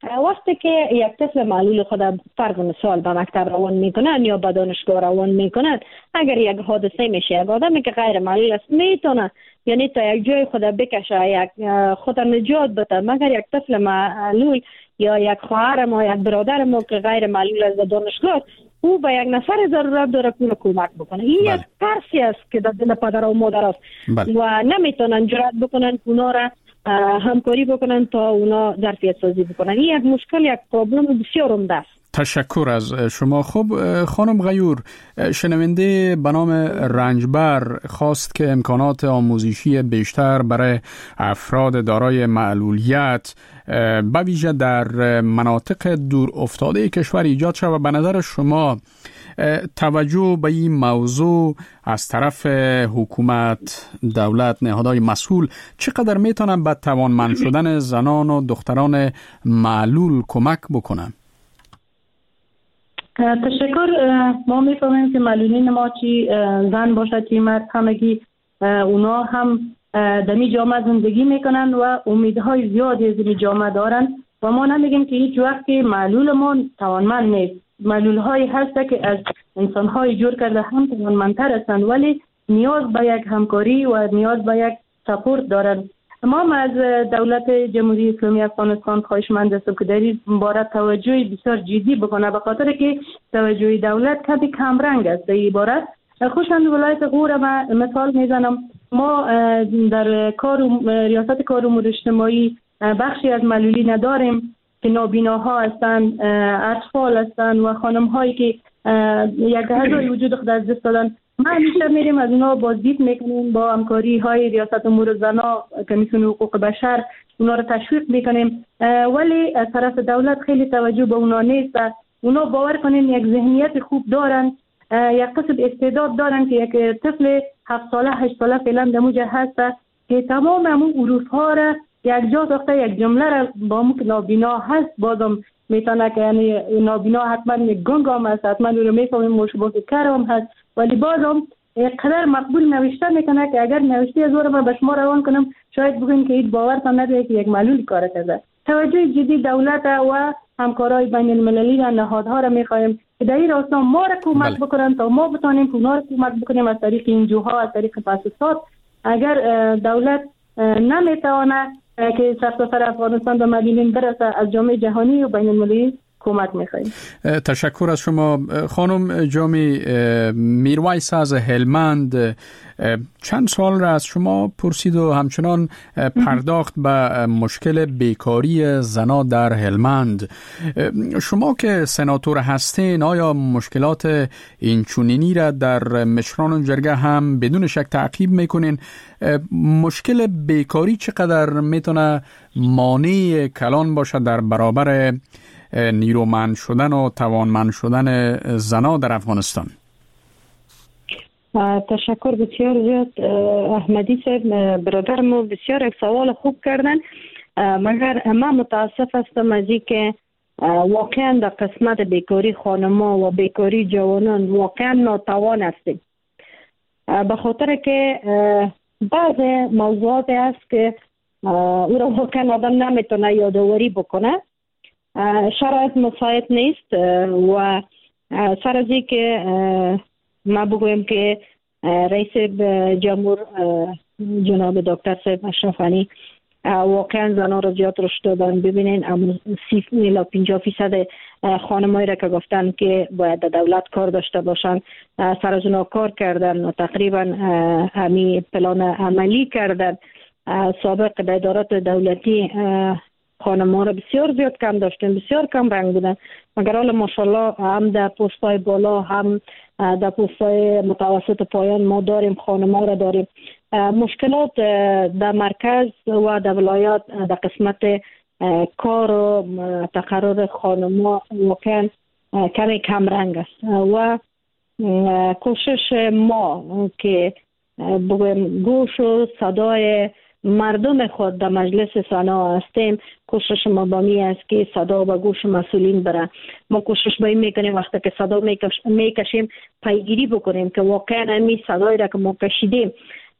وقتی که یک طفل معلول خود فرض مثال به مکتب روان میکنن یا به دانشگاه روان میکنن، اگر یک حادثه میشه یک آدمی که غیر معلول است میتونه یعنی تا یک جای خود بکشه، یک خود نجات بده، مگر یک طفل معلول یا یک خواهر ما یک برادر ما که غیر معلول است دانشگاه، او به یک نفر ضرورت داره که کمک بکنه. این یک ترسی است که در دل پدر و مادر است و نمیتونن جرأت بکنن که اونا را همکاری بکنن تا اونا ظرفیت سازی بکنن. این یک مشکل، یک پرابلم بسیار عمده است. تشکر از شما. خب خانم غیور، شنونده به نام رنجبر خواست که امکانات آموزشی بیشتر برای افراد دارای معلولیت به ویژه در مناطق دور افتاده کشور ایجاد شود. به نظر شما توجه به این موضوع از طرف حکومت، دولت، نهادهای مسئول چقدر میتونن به توانمند شدن زنان و دختران معلول کمک بکنن؟ تشکر. ما میفهمیم که معلولین ما چی زن باشد چی مرد، همگی اونا هم در می جامعه زندگی میکنن و امیدهای زیادی از این جامعه دارن و ما نمیگیم که هیچ وقت معلول ما توانمند نیست. معلول هایی هست که از انسان های جور کرده هم توانمندتر هستند، ولی نیاز به یک همکاری و نیاز به یک سپورت دارن. ما از دولت جمهوری اسلامی افغانستان خواهشمند هستیم که در این باره توجه بسیار جدی بکنه، به خاطر که توجه دولت کمی کم رنگ است در این باره. خصوصا ولایت غور ما مثال میزنم، ما در کار ریاست کار امور اجتماعی بخشی از معلولین نداریم که نابیناها هستند، اطفال هستند و خانم هایی که یک هزاری وجود خود از دست دادن. ما همیشه میریم از اونا بازدید میکنیم، با همکاری های ریاست امور زنا، کمیسیون حقوق بشر اونا رو تشویق میکنیم، ولی از طرف دولت خیلی توجه به اونا نیست. اونا باور کنین یک ذهنیت خوب دارن، یک قسم استعداد دارن که یک طفل هفت ساله هشت ساله فعلا دموجه هست که تمام همون حروف ها را یک جا ساخته، یک جمله را با مو که نابینا هست بازم میتونه که یعنی نابینا حتما یک گنگ هم هست، حتما رو میفهمیم مشابه کرم هست، ولی بازم قدر مقبول نوشته میکنه که اگر نوشته از ما به شما روان کنم شاید بگیم که این باورتان نداره که یک معلول کار کرده. توجه جدی دولت و همکارای بین المللی و نهادها را میخوایم که در این راستا ما را کمک بکنن تا ما بتونیم که اونا را کمک بکنیم از طریق انجوها، از طریق تاسیسات. اگر دولت نمیتونه که سرتاسر افغانستان به معلولین برسه، از جامعه جهانی و بین المللی کمک میخوایم. تشکر از شما. خانم جامی میرویس از هلمند چند سال را از شما پرسید و همچنان پرداخت به مشکل بیکاری زنا در هلمند. شما که سناتور هستین، آیا مشکلات اینچنینی را در مشران جرگه هم بدون شک تعقیب میکنین؟ مشکل بیکاری چقدر میتونه مانع کلان باشه در برابر نیرومند شدن و توانمند شدن زنا در افغانستان؟ تشکر بسیار زیاد احمدی صاحب، برادر ما بسیار یک سوال خوب کردن، مگر من متاسف هستم از این که واقعا در قسمت بیکاری خانما و بیکاری جوانان واقعا ناتوان هستیم، به خاطر که بعض موضوعات است که او را واقعا آدم نمیتونه یادآوری بکنه، شرایط مساعد نیست و سر از این که ما بگویم که رئیس جمهور جناب دکتر صاحب اشرف غنی واقعا زنان را زیاد رشد دادن. ببینین سی الی پنجاه فیصد خانمایی را که گفتن که باید در دولت کار داشته باشن سر از اونا کار کردن و تقریبا همین پلان عملی کردن. سابق در ادارات دولتی خانم‌ها را بسیار زیاد کم داشتیم، بسیار کم رنگ بودن، مگر حالا ماشاءالله هم در پست‌های بالا هم در پست‌های متوسط پایان ما داریم، خانم‌ها را داریم. مشکلات در مرکز و در ولایات در قسمت کار و تقرر خانم‌ها واقعا کمی کم رنگ است و کوشش ما که بگویم گوش و صدای مردم خود در مجلس سنا هستیم، کوشش ما با می است که صدا و گوش مسئولین بره. ما کوشش با این میکنیم وقتی که صدا میکشیم پیگیری بکنیم که واقعا همین صدایی را که ما کشیدیم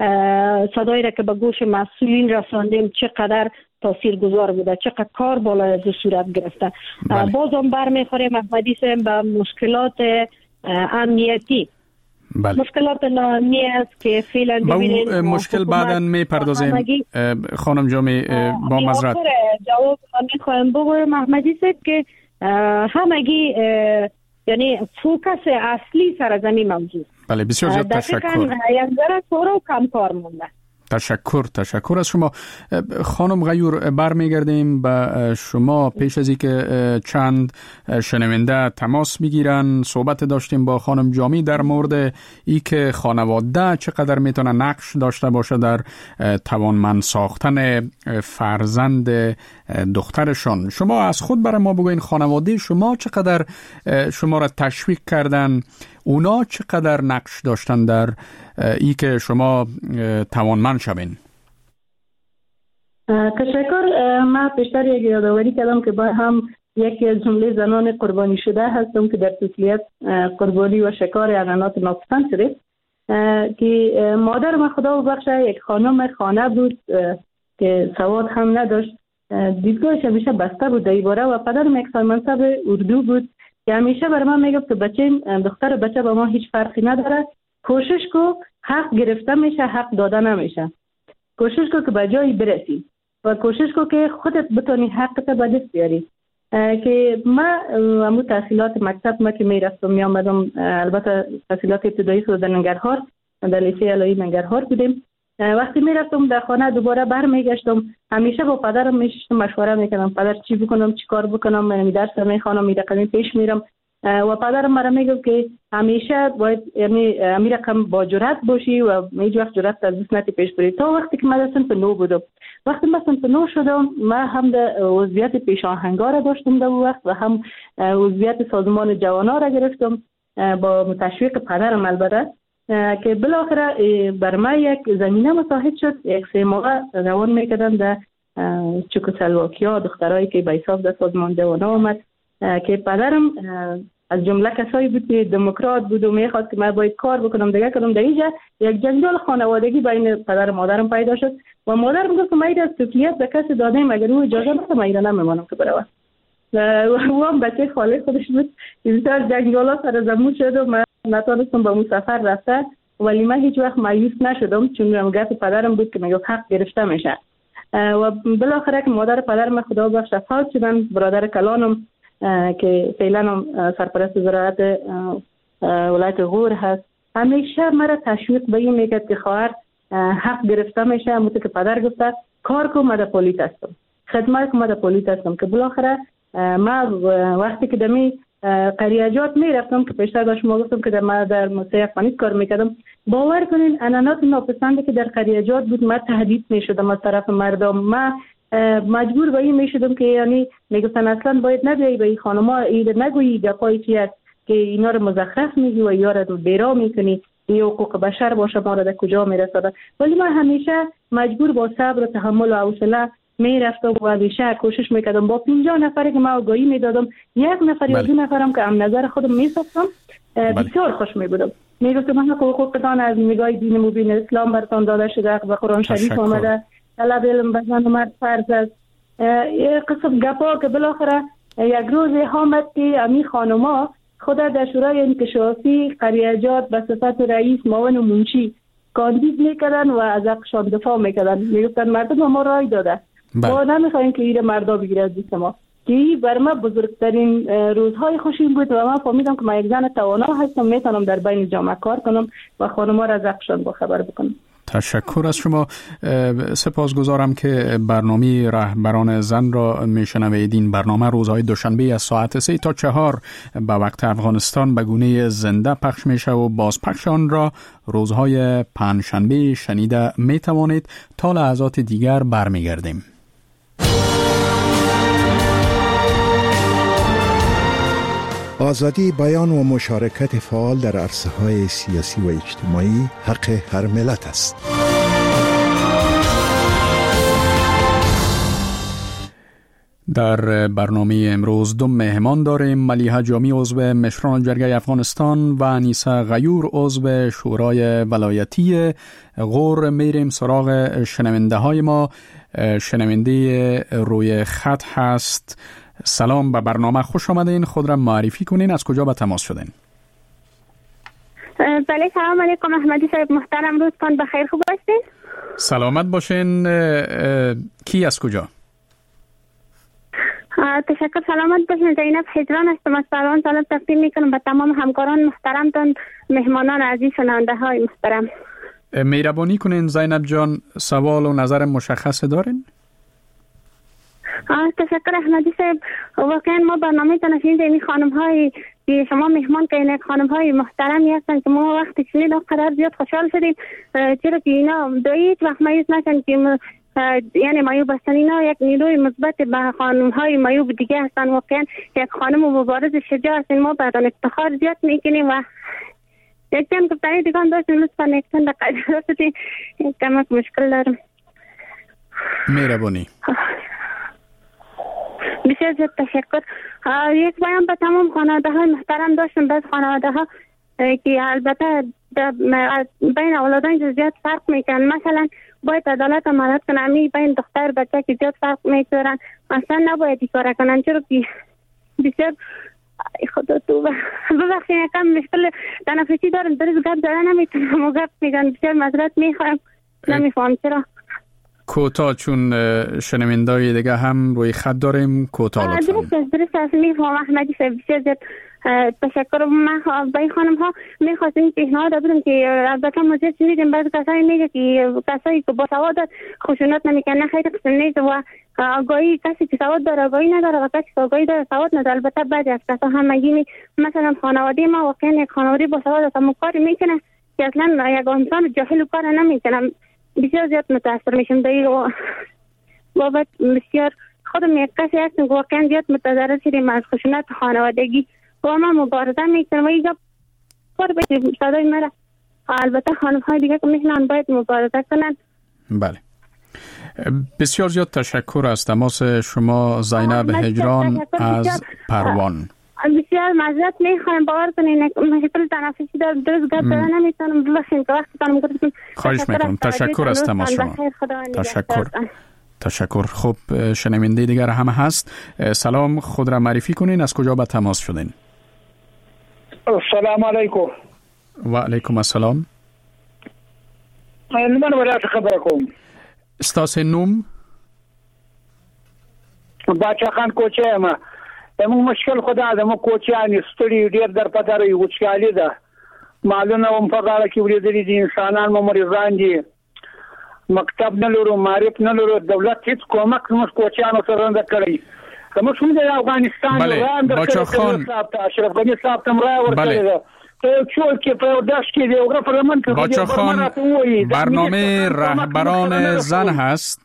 صدایی را که به گوش مسئولین رساندیم چقدر تاثیرگذار بوده، چقدر کار بالا از صورت گرفته. بله. بازم برمیخوریم احمدی صاحب به مشکلات امنیتی. بله. مشکلات ناامنی است که فعلا ببینید مشکل بعداً میپردازیم. خانم جامی با معذرت جواب میخوایم بگویم احمدی صاحب که همگی یعنی فوکس اصلی سرزمین موضوع. بله بسیار زیاد تشکر. یک ذره سورا و کم کار مونده. تشکر تشکر از شما. خانم غیور برمیگردیم به شما. پیش از اینکه چند شنونده تماس بگیرن صحبت داشتیم با خانم جامی در مورد ای که خانواده چقدر میتونه نقش داشته باشه در توانمند ساختن فرزند دخترشان. شما از خود برای ما بگوین خانواده شما چقدر شما را تشویق کردن، اونا چقدر نقش داشتن در ای که شما توانمند شوین؟ تشکر. من پیشتر یک یادآوری کردم که با هم یکی از جمله زنان قربانی شده هستم که در طفولیت قربانی و شکار حیوانات ناپسند شده که مادر من خدا ببخشه یک خانم خانه بود که سواد هم نداشت، دیدگاهش همیشه بسته بود در باره و پدرم یک سالمنصب اردو بود که همیشه بر من میگفت که بچه دختر بچه با ما هیچ فرقی نداره، کوشش کو حق گرفته میشه حق داده نمیشه، کوشش کو که به جایی برسی و کوشش کو که خودت بتونی حقت به دست بیاری. که ما همو تحصیلات مکتب ما که میرفتم میامدم، البته تحصیلات ابتدایی خود در ننگرهار در لیسه علایی ننگرهار بودیم، وقتی میرفتم در خانه دوباره برمیگشتم همیشه با پدرم میشستم مشوره میکردم پدر چی بکنم چی کار بکنم، من درس میخوانم می رقمی پیش میرم و پدرم مرا میگفت که همیشه باید یعنی می رقم با جرأت باشی و هیچ وقت جرأت از دست نتی پیش بری. تا وقتی که من صنف نو بودم، وقتی من صنف نو شدم من هم در عضویت پیش آهنگا را داشتم در وقت و هم عضویت سازمان جوانا را گرفتم با تشویق پدرم البته، که بالاخره بر من یک زمینه مساعد شد. یک سه ماه روان میکردم در چکسلواکیا دخترایی که به حساب در سازمان جوانا آمد که پدرم از جمله کسایی بود که دموکرات بود و میخواست که من باید کار بکنم دیگه کنم. در اینجا یک جنجال خانوادگی بین پدر و مادرم پیدا شد و مادر میگفت که من از طفولیت به کسی دادم اگر او اجازه نده من ایره نمیمانم که بروم و او هم بچه خاله خودش بود. اینطور جنجالا سر زمون شد و من نتونستم با اون سفر رفته، ولی من هیچ وقت مایوس نشدم چون گفت پدرم بود که میگفت حق گرفته میشه و بالاخره که مادر پدرم خدا بخش فوت شدن. برادر کلانم که فعلا سرپرست زراعت ولایت غور هست همیشه مرا تشویق به این میکرد که خواهر حق گرفته میشه، همونطور که پدر گفته کار کو من در پلیس هستم، خدمت کو من در پلیس هستم. که بالاخره من وقتی که دمی قریجات میرفتم که پیشتر با شما گفتم که در من در موسیقی افغانی کار میکردم، باور کنین انانات ناپسنده که در قریجات بود من تهدید میشدم از طرف مردم، من مجبور به این میشدم که یعنی میگفتن اصلا باید نبیایی به این خانما ایده نگویی گپایی چی است که اینا رو مزخرف میگی و یا رو بیرا میکنی، این حقوق بشر باشه ما رو در کجا میرساده. ولی من همیشه مجبور با صبر و تحمل و حوصله میرفتم و همیشه کوشش میکردم با پنجاه نفری که ما آگاهی میدادم یک نفر یا دو نفرم که هم نظر خودم میساختم بسیار خوش میبودم. میگفتم من حقوقتان از نگاه دین مبین اسلام برتان داده شده و قرآن شریف آمده، طلب علم بزن و مرد فرض است. یه قسم گپا که بالاخره یک روز آمد که امی خانما خود در شورای انکشافی قریجات به صفت رئیس معاون و منشی کاندید میکردن و از حقشان دفاع میکردن، میگفتن مردم ما رای داده ما نمیخوایم که ایره مردا بگیره از دست ما، که این بر من بزرگترین روزهای خوشیم بود و من فهمیدم که من یک زن توانا هستم، میتونم در بین جامعه کار کنم و خانما را از حقشان با خبر بکنم. تشکر از شما. سپاسگزارم که برنامه رهبران زن را میشنوید. این برنامه روزهای دوشنبه از ساعت سه تا چهار به وقت افغانستان به گونه زنده پخش میشه و بازپخش آن را روزهای پنجشنبه شنیده میتوانید. تا لحظات دیگر برمیگردیم. آزادی بیان و مشارکت فعال در عرصه‌های سیاسی و اجتماعی حق هر ملت است. در برنامه امروز دو مهمان داریم. ملیحه جامی عضو مشران جرگه افغانستان و انیسه غیور عضو شورای ولایتی غور. میریم سراغ شنونده های ما. شنونده روی خط هست. سلام، به برنامه خوش آمدین. خود را معرفی کنین، از کجا به تماس شدین؟ بله، سلام علیکم احمدی صاحب محترم، روزتان بخیر، خوب هستین؟ سلامت باشین. کی از کجا؟ تشکر، سلامت باشین. زینب حجران هستم از پروان. سلام تقدیم میکنم به تمام همکاران محترمتان، مهمانان عزیز، شنونده های محترم. مهربانی کنین زینب جان، سوال و نظر مشخص دارین؟ تشکر احمدی صاحب. واقعا ما برنامه تنشین این خانم های که شما مهمان که خانم های محترمی هستن که ما وقتی شنیدیم قدر زیاد خوشحال شدیم، چرا که اینا دویت وقت مایوس نشن که یعنی مایوب هستن. اینا یک نیروی مثبت به خانم های مایوب دیگه هستن. واقعا یک خانم مبارز شجاع هستن. ما بعدان افتخار زیاد میکنیم و یک چند گفتنی دیگان داشتیم، لطفا یک چند دقیقه هستی کمک مشکل دارم. مهربانی. بسیار زیاد تشکر. یک بیان به تمام خانواده های محترم داشتم. بعض خانواده ها که البته بین اولادان زیاد فرق میکنن، مثلا باید عدالت عملیات کنن، می بین دختر بچه که زیاد فرق میکنن، اصلا نباید این کار کنن، چرا که بسیار خدا تو ببخشید یکم مشکل تنفسی دارم، درست گپ زدن نمیتونم و گپ میگن، بسیار معذرت میخوام، نمیفهم چرا. کوتاه، چون شنونده‌های دیگه هم روی خط داریم، کوتاه لطفاً. درست است، درست است، میفهم احمدی صاحب. بسیار زیاد تشکر. من با این خانم ها میخواستیم پیشنهاد بدم که البته ما زیاد شنیدیم بعضی کسایی میگه که کسایی که با سواد خشونت نمیکنن، نه خیلی قسم نیست و آگاهی، کسی که سواد داره آگاهی نداره و کسی که آگاهی داره سواد نداره. البته بعضی از کسا هم میگیم مثلا خانواده ما واقعا یک خانواده با سواد است، اما کاری میکنه که اصلا یک انسان جاهل کار نمیکنه. بسیار زیاد متاثر میشم دیگه و بابت بسیار خودم یک کسی هستم که واقعا زیاد متضرر شدیم از خشونت خانوادگی و من مبارزه میکنم و اینجا پر بشه صدای مرا. البته خانم های دیگه که میتونن باید مبارزه کنن. بله، بسیار زیاد تشکر از تماس شما زینب هجران از پروان. بسیار معذرت میخوایم، باور کنین مشکل تنفسی دارم، درست گپ زدن نمیتونم، ببخشید که وقتتون گرفتم. خواهش میکنم. تشکر از تماس شما. تشکر. تشکر. خب شنونده دیگر هم هست. سلام، خود را معرفی کنین، از کجا به تماس شدین؟ السلام علیکم. و علیکم السلام. من ولایت خبر کوم. استاس نوم؟ باچا خان کوچه ما. دمو مشکل خدا دمو کوچیانی ستړي ډیر در پداري وچکالي ده. معلومه هم په غاړه کې ولېدلې دي انسانان مو مریضان دي. مکتب نه لرو، معرف نه لرو، دولت هیڅ کومک موږ کوچیانو سره نه کوي. کوم څومره د افغانستان وړاندې باچا خان اشرف غني صاحب تم را ورکړی ته څول کې په داش کې دی او پرلمان کې باچا خان برنامه رهبران زن هست.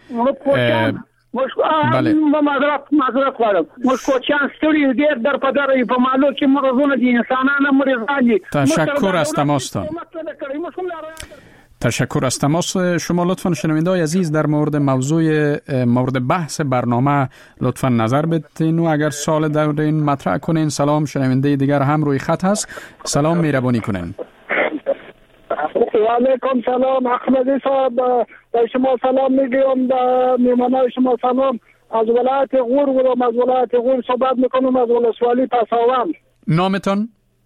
بله معذرت معذرت غواړم. موږ کوچیان ستړي ډیر در پداري په مالو کې مرزونه دي، انسانان مریضان دي. تشکر از تماستان. تشکر از تماس شما. لطفاً شنونده‌های عزیز در مورد موضوع مورد بحث برنامه لطفاً نظر بدین و اگر سوال دارین مطرح کنین. سلام، شنونده دیگر هم روی خط هست. سلام، مهربانی کنین. و علیکم سلام احمدی صاحب، به شما سلام میگم، به میهمانان شما سلام. از ولایت غور ولم از ولایت غور صحبت میکنم، از ولسوالی پساوان. نامتون؟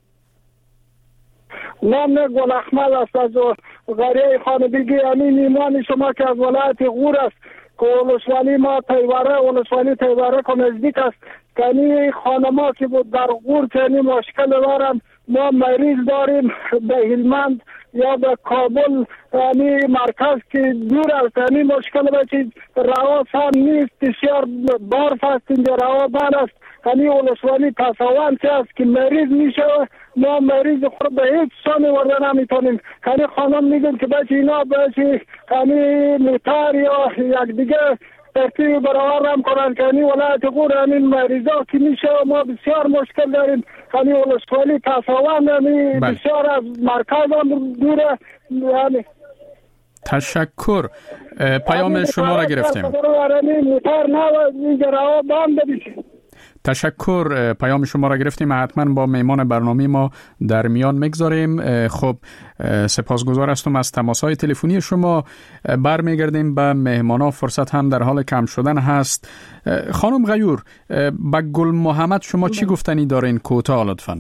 نام گل احمد است، از قریه خانبیگی امین ایمان شما که از ولایت غور است که ولسوالی ما تیواره ولسوالی تیواره که نزدیک است. کنی خانما که بود در غور کنی مشکل دارن. ما مریض داریم به هلمند یا به کابل، یعنی مرکز که دور است، یعنی مشکل بچید روا سان نیست، بسیار بارف است، اینجا روا بند است. یعنی ولسوالی پساوان چه است که مریض میشه، ما مریض خود به هیچ سانی ورده نمیتونیم. یعنی خانم میگن که بچه اینا بچه یعنی موتر یا یک دیگه ترتیب برابر هم کنن که یعنی ولایت غور یعنی مریضا که میشه ما بسیار مشکل داریم. یعنی ولسوالی پساوان یعنی بسیار از مرکز هم دوره. یعنی تشکر. پیام شما را گرفتیم. تشکر، پیام شما را گرفتیم، حتما با میمان برنامه ما در میان میگذاریم. خب سپاسگزار هستم از تماس‌های تلفنی شما. برمیگردیم به مهمانا، فرصت هم در حال کم شدن هست. خانم غیور، با گل محمد شما چی گفتنی دارین؟ کوتاه لطفاً.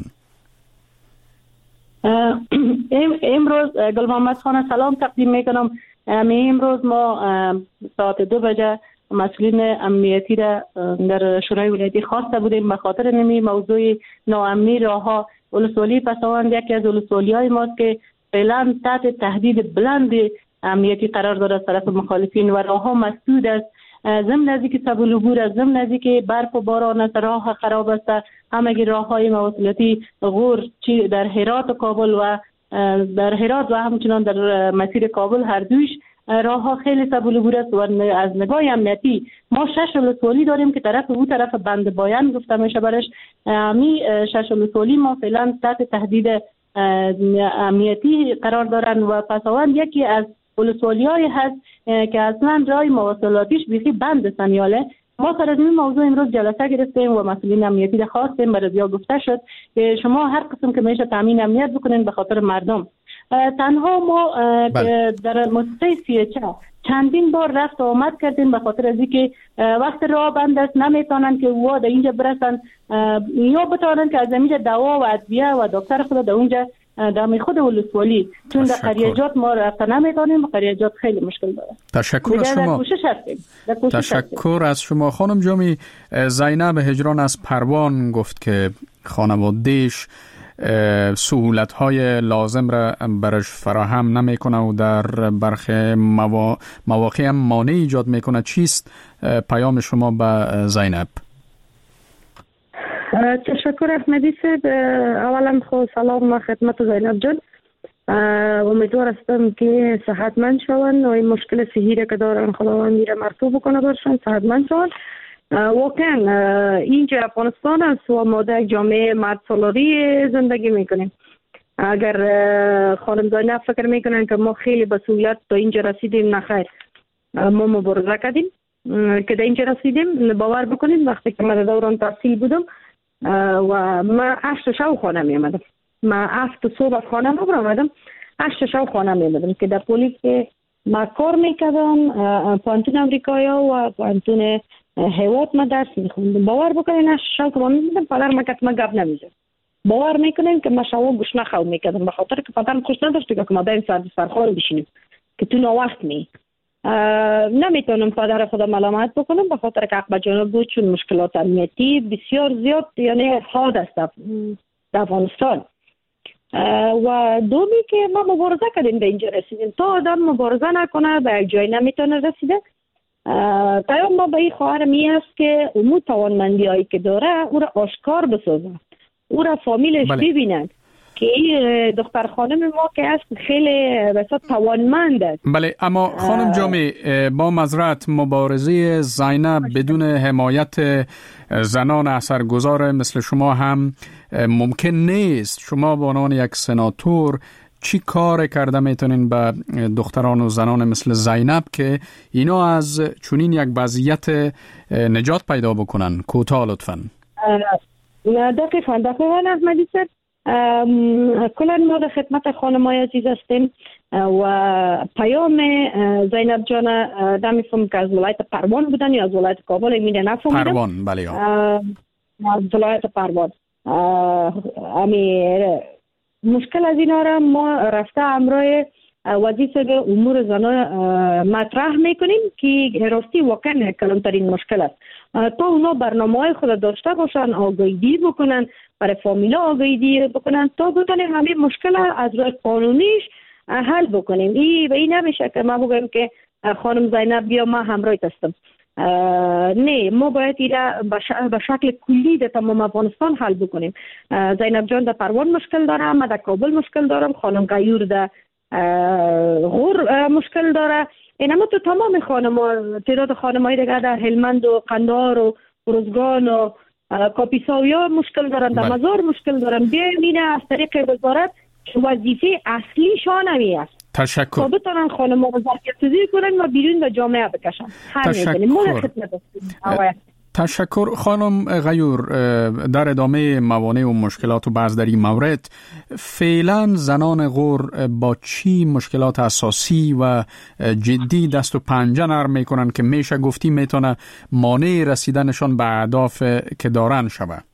امروز گل محمد خان سلام تقدیم میکنم. امروز ما ساعت دو بجه مسئولین امنیتی را در شورای ولایتی خواسته بودیم به خاطر نمی موضوع ناامنی راهها. ولسوالی پسوند یکی از ولسوالی های ماست که فعلا تحت تهدید بلند امنیتی قرار دارد از طرف مخالفین و راهها مسدود است. ضمن از اینکه سبل عبور است، ضمن از اینکه برف و باران است، راه خراب است. همگی راههای مواصلاتی غور چی در هرات و کابل و در هرات و همچنان در مسیر کابل هر دویش راه ها خیلی سبل عبور است و از نگاه امنیتی ما شش ولسوالی داریم که طرف او طرف بند بایان گفته میشه برش. می شش ولسوالی ما فعلا تحت تهدید امنیتی قرار دارن و پسوند یکی از ولسوالی های هست که اصلا راه مواصلاتیش بیخی بند سنیاله. ما سر از این موضوع امروز جلسه گرفتیم و مسئولین امنیتی را خواستیم، برای گفته شد که شما هر قسم که میشه تامین امنیت بکنین به خاطر مردم. تنها ما در مؤسسه سی اچ چندین بار رفت و آمد کردیم به خاطر از اینکه وقت راه بند است، نمیتونن که وا در اینجا برسن یا بتونن که از اینجا دوا و ادویه و دکتر خود در اونجا در خود ولسوالی، چون در قریجات ما رفت نمیتونیم، قریجات خیلی مشکل داره. تشکر از شما. تشکر از شما. خانم جامی، زینب هجران از پروان گفت که خانوادهش سهولت های لازم را برش فراهم نمیکنه و در برخی موا... مواقع هم مانع ایجاد میکنه. چیست پیام شما به زینب؟ تشکر احمدی صاحب. اولا خود سلام خدمت زینب جان. امیدوار هستم که صحتمند شوند و این مشکل صحی را که دارن خداوند میره مرفوع بکنه برشن، صحتمند شوند. واقعا اینجا افغانستان است و ما در جامعه مرد سالاری زندگی میکنیم. اگر خانم زینب فکر میکنن که ما خیلی به سهولت تا اینجا رسیدیم، نخیر، ما مبارزه کردیم که در اینجا رسیدیم. باور بکنید وقتی که من دوران تحصیل بودم و من هشت شو خانه می آمدم، من هفت صبح خانه می آمدم، هشت شو خانه می آمدم که در پلیس که ما کار میکردم، پانتون امریکایا و پانتون هیوات ما درس میخوندم. باور بکنین هشت شو که ما میمدم، پدر ما کت ما گپ نمیزد. باور میکنین که ما شو گوش نخو میکردم به خاطر که پدرم خوش نداشت که ما بریم سر سرخوان بشینیم که تو ناوقت می نمیتونم پدر خودم ملامت بکنم به خاطر که عقب جانب بود، چون مشکلات امنیتی بسیار زیاد یعنی حاد است در افغانستان. و دومی که ما مبارزه کردیم به اینجا رسیدیم. تا آدم مبارزه نکنه به یک جای نمیتونه رسیده. پیام ما به این خواهر می است که امو توانمندی هایی که داره او را آشکار بسازن، او را فامیلش بله. ببینن که این دختر خانم ما که است خیلی بسیار توانمند است. بله، اما خانم جامی با معذرت مبارزه زینب بدون حمایت زنان اثرگذار مثل شما هم ممکن نیست. شما به عنوان یک سناتور چی کار کرده میتونین به دختران و زنان مثل زینب که اینا از چنین یک وضعیت نجات پیدا بکنن؟ کوتاه لطفاً. دقیقاً دقیقاً احمدی صاحب، کلا ما در خدمت خانمای عزیز هستیم و پیام زینب جان نمیفهم که از ولایت پروان بودن یا از ولایت کابل میده نفهمیدم. پروان بله از ولایت پروان. امی مشکل از اینا را ما رفته امروی وظیفه به امور زنان مطرح میکنیم که راستی واقعا کلانترین مشکل است. تا اونا برنامه های خود داشته باشن، آگاهی بکنن، برای فامیلا آگاهی بکنن تا بتونیم همین مشکل از راه قانونیش حل بکنیم. این به این نمیشه که ما بگیم که خانم زینب بیا ما همراهت هستم. نه، ما باید ایره به شکل کلی در تمام افغانستان حل بکنیم. زینب جان در پروان مشکل داره، من در کابل مشکل دارم، خانم غیور در غور مشکل داره. اینما تو تمام خانم تعداد خانم‌های دیگه در هلمند و قندهار و روزگان و کاپیساویا مشکل دارن، در مزار مشکل دارن. بیایم اینه از طریق وزارت وظیفه اصلی شان همی است. تشکر. تا بتونن خانم‌ها رو ظرفیت‌سازی کنن و بیرون به جامعه بکشن. تشکر. تشکر خانم غیور. در ادامه موانع و مشکلات و بعض در این مورد، فعلا زنان غور با چی مشکلات اساسی و جدی دست و پنجه نرم میکنن که میشه گفتی میتونه مانع رسیدنشان به اهداف که دارن شود؟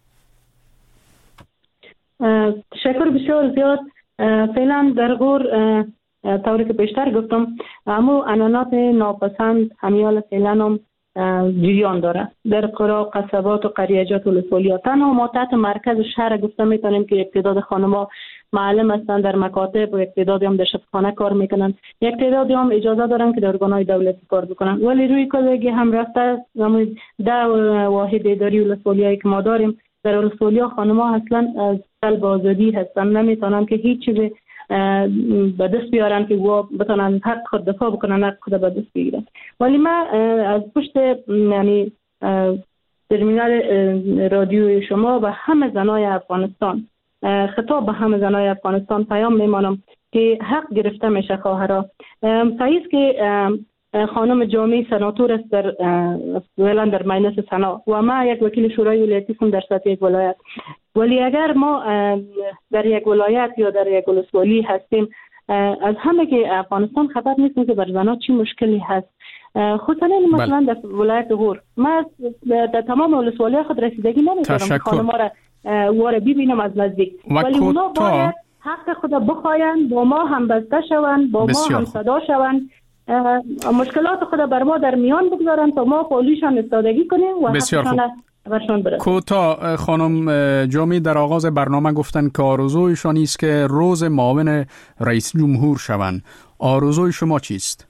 تشکر بسیار زیاد. فعلا در غور طوری که بیشتر گفتم، اما عنعنات ناپسند همیال فعلا هم جریان داره در قرا، قصبات و قریجات و ولسوالیات. تنها ما تحت مرکز شهر گفته میتونیم که یک تعداد خانم‌ها معلم هستند در مکاتب و یک تعدادی هم در شفاخانه کار میکنن، یک تعدادی هم اجازه دارن که در ارگان‌های دولتی کار بکنن، ولی روی کلگی هم رفته ده واحد اداری ولسوالیایی که ما داریم در ولسوالیا خانم‌ها اصلا از قلب آزادی هستن، نمیتونن که هیچ چیزی به دست بیارن که و بتونن حق خود دفاع بکنن، حق خود به دست بگیرن. ولی ما از پشت یعنی ترمینال رادیوی شما به همه زنای افغانستان، خطاب به همه زنای افغانستان پیام میمانم که حق گرفته میشه خواهرها. صحیح است که خانم جامعه سناتور است در فعلا در مجلس سنا و ما یک وکیل شورای ولایتی هم در سطح یک ولایت، ولی اگر ما در یک ولایت یا در یک ولسوالی هستیم، از همه که افغانستان خبر نیستیم که بر زنها چی مشکلی هست. خصوصا مثلا در ولایت غور ما در تمام ولسوالی خود رسیدگی نمی‌کنم خانم‌ها را واره ببینم از نزدیک، ولی اونا باید حق خود بخواین، با ما هم بسته شوند، با ما هم صدا شوند، مشکلات خود بر ما در میان بگذارن تا ما پولیشان استادگی کنیم و حقشان برشان برسیم. کوتا خانم جامی در آغاز برنامه گفتن که آرزویشان است که روز معاون رئیس جمهور شوند. آرزوی شما چیست؟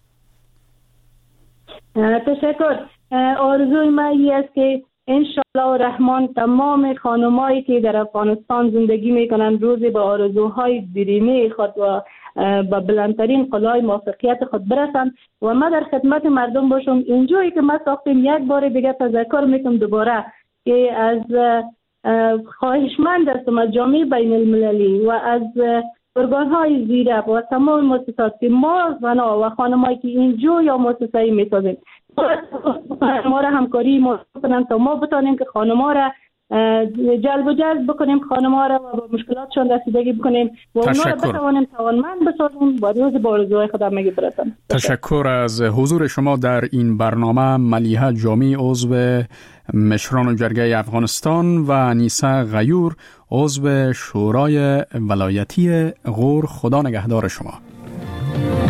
تشکر. آرزوی من این است که انشالله رحمان تمام خانمایی که در افغانستان زندگی میکنن روزی به آرزوهای دیرینه خود و با بلندترین قلای موفقیت خود برسن و ما در خدمت مردم باشم. اینجایی که ما ساختیم یک بار دیگه تذکر میکنم دوباره که از خواهشمند هستم از جامعه بین المللی و از ارگان‌های زیره و تمام مؤسسات که ما زنها و خانمایی که اینجا یا مؤسسه‌ای میسازیم ما را همکاری ما کنن تا ما بتانیم که خانم‌ها را جلب و جذب بکنیم، خانم‌ها را و با مشکلاتشان رسیدگی بکنیم و اونا را بتوانیم توانمند بسازیم و روز با آرزوهای خود میگی برسن. تشکر از حضور شما در این برنامه ملیحه جامی، عضو مشران جرگه افغانستان، و انیسه غیور، عضو شورای ولایتی غور. خدا نگهدار شما.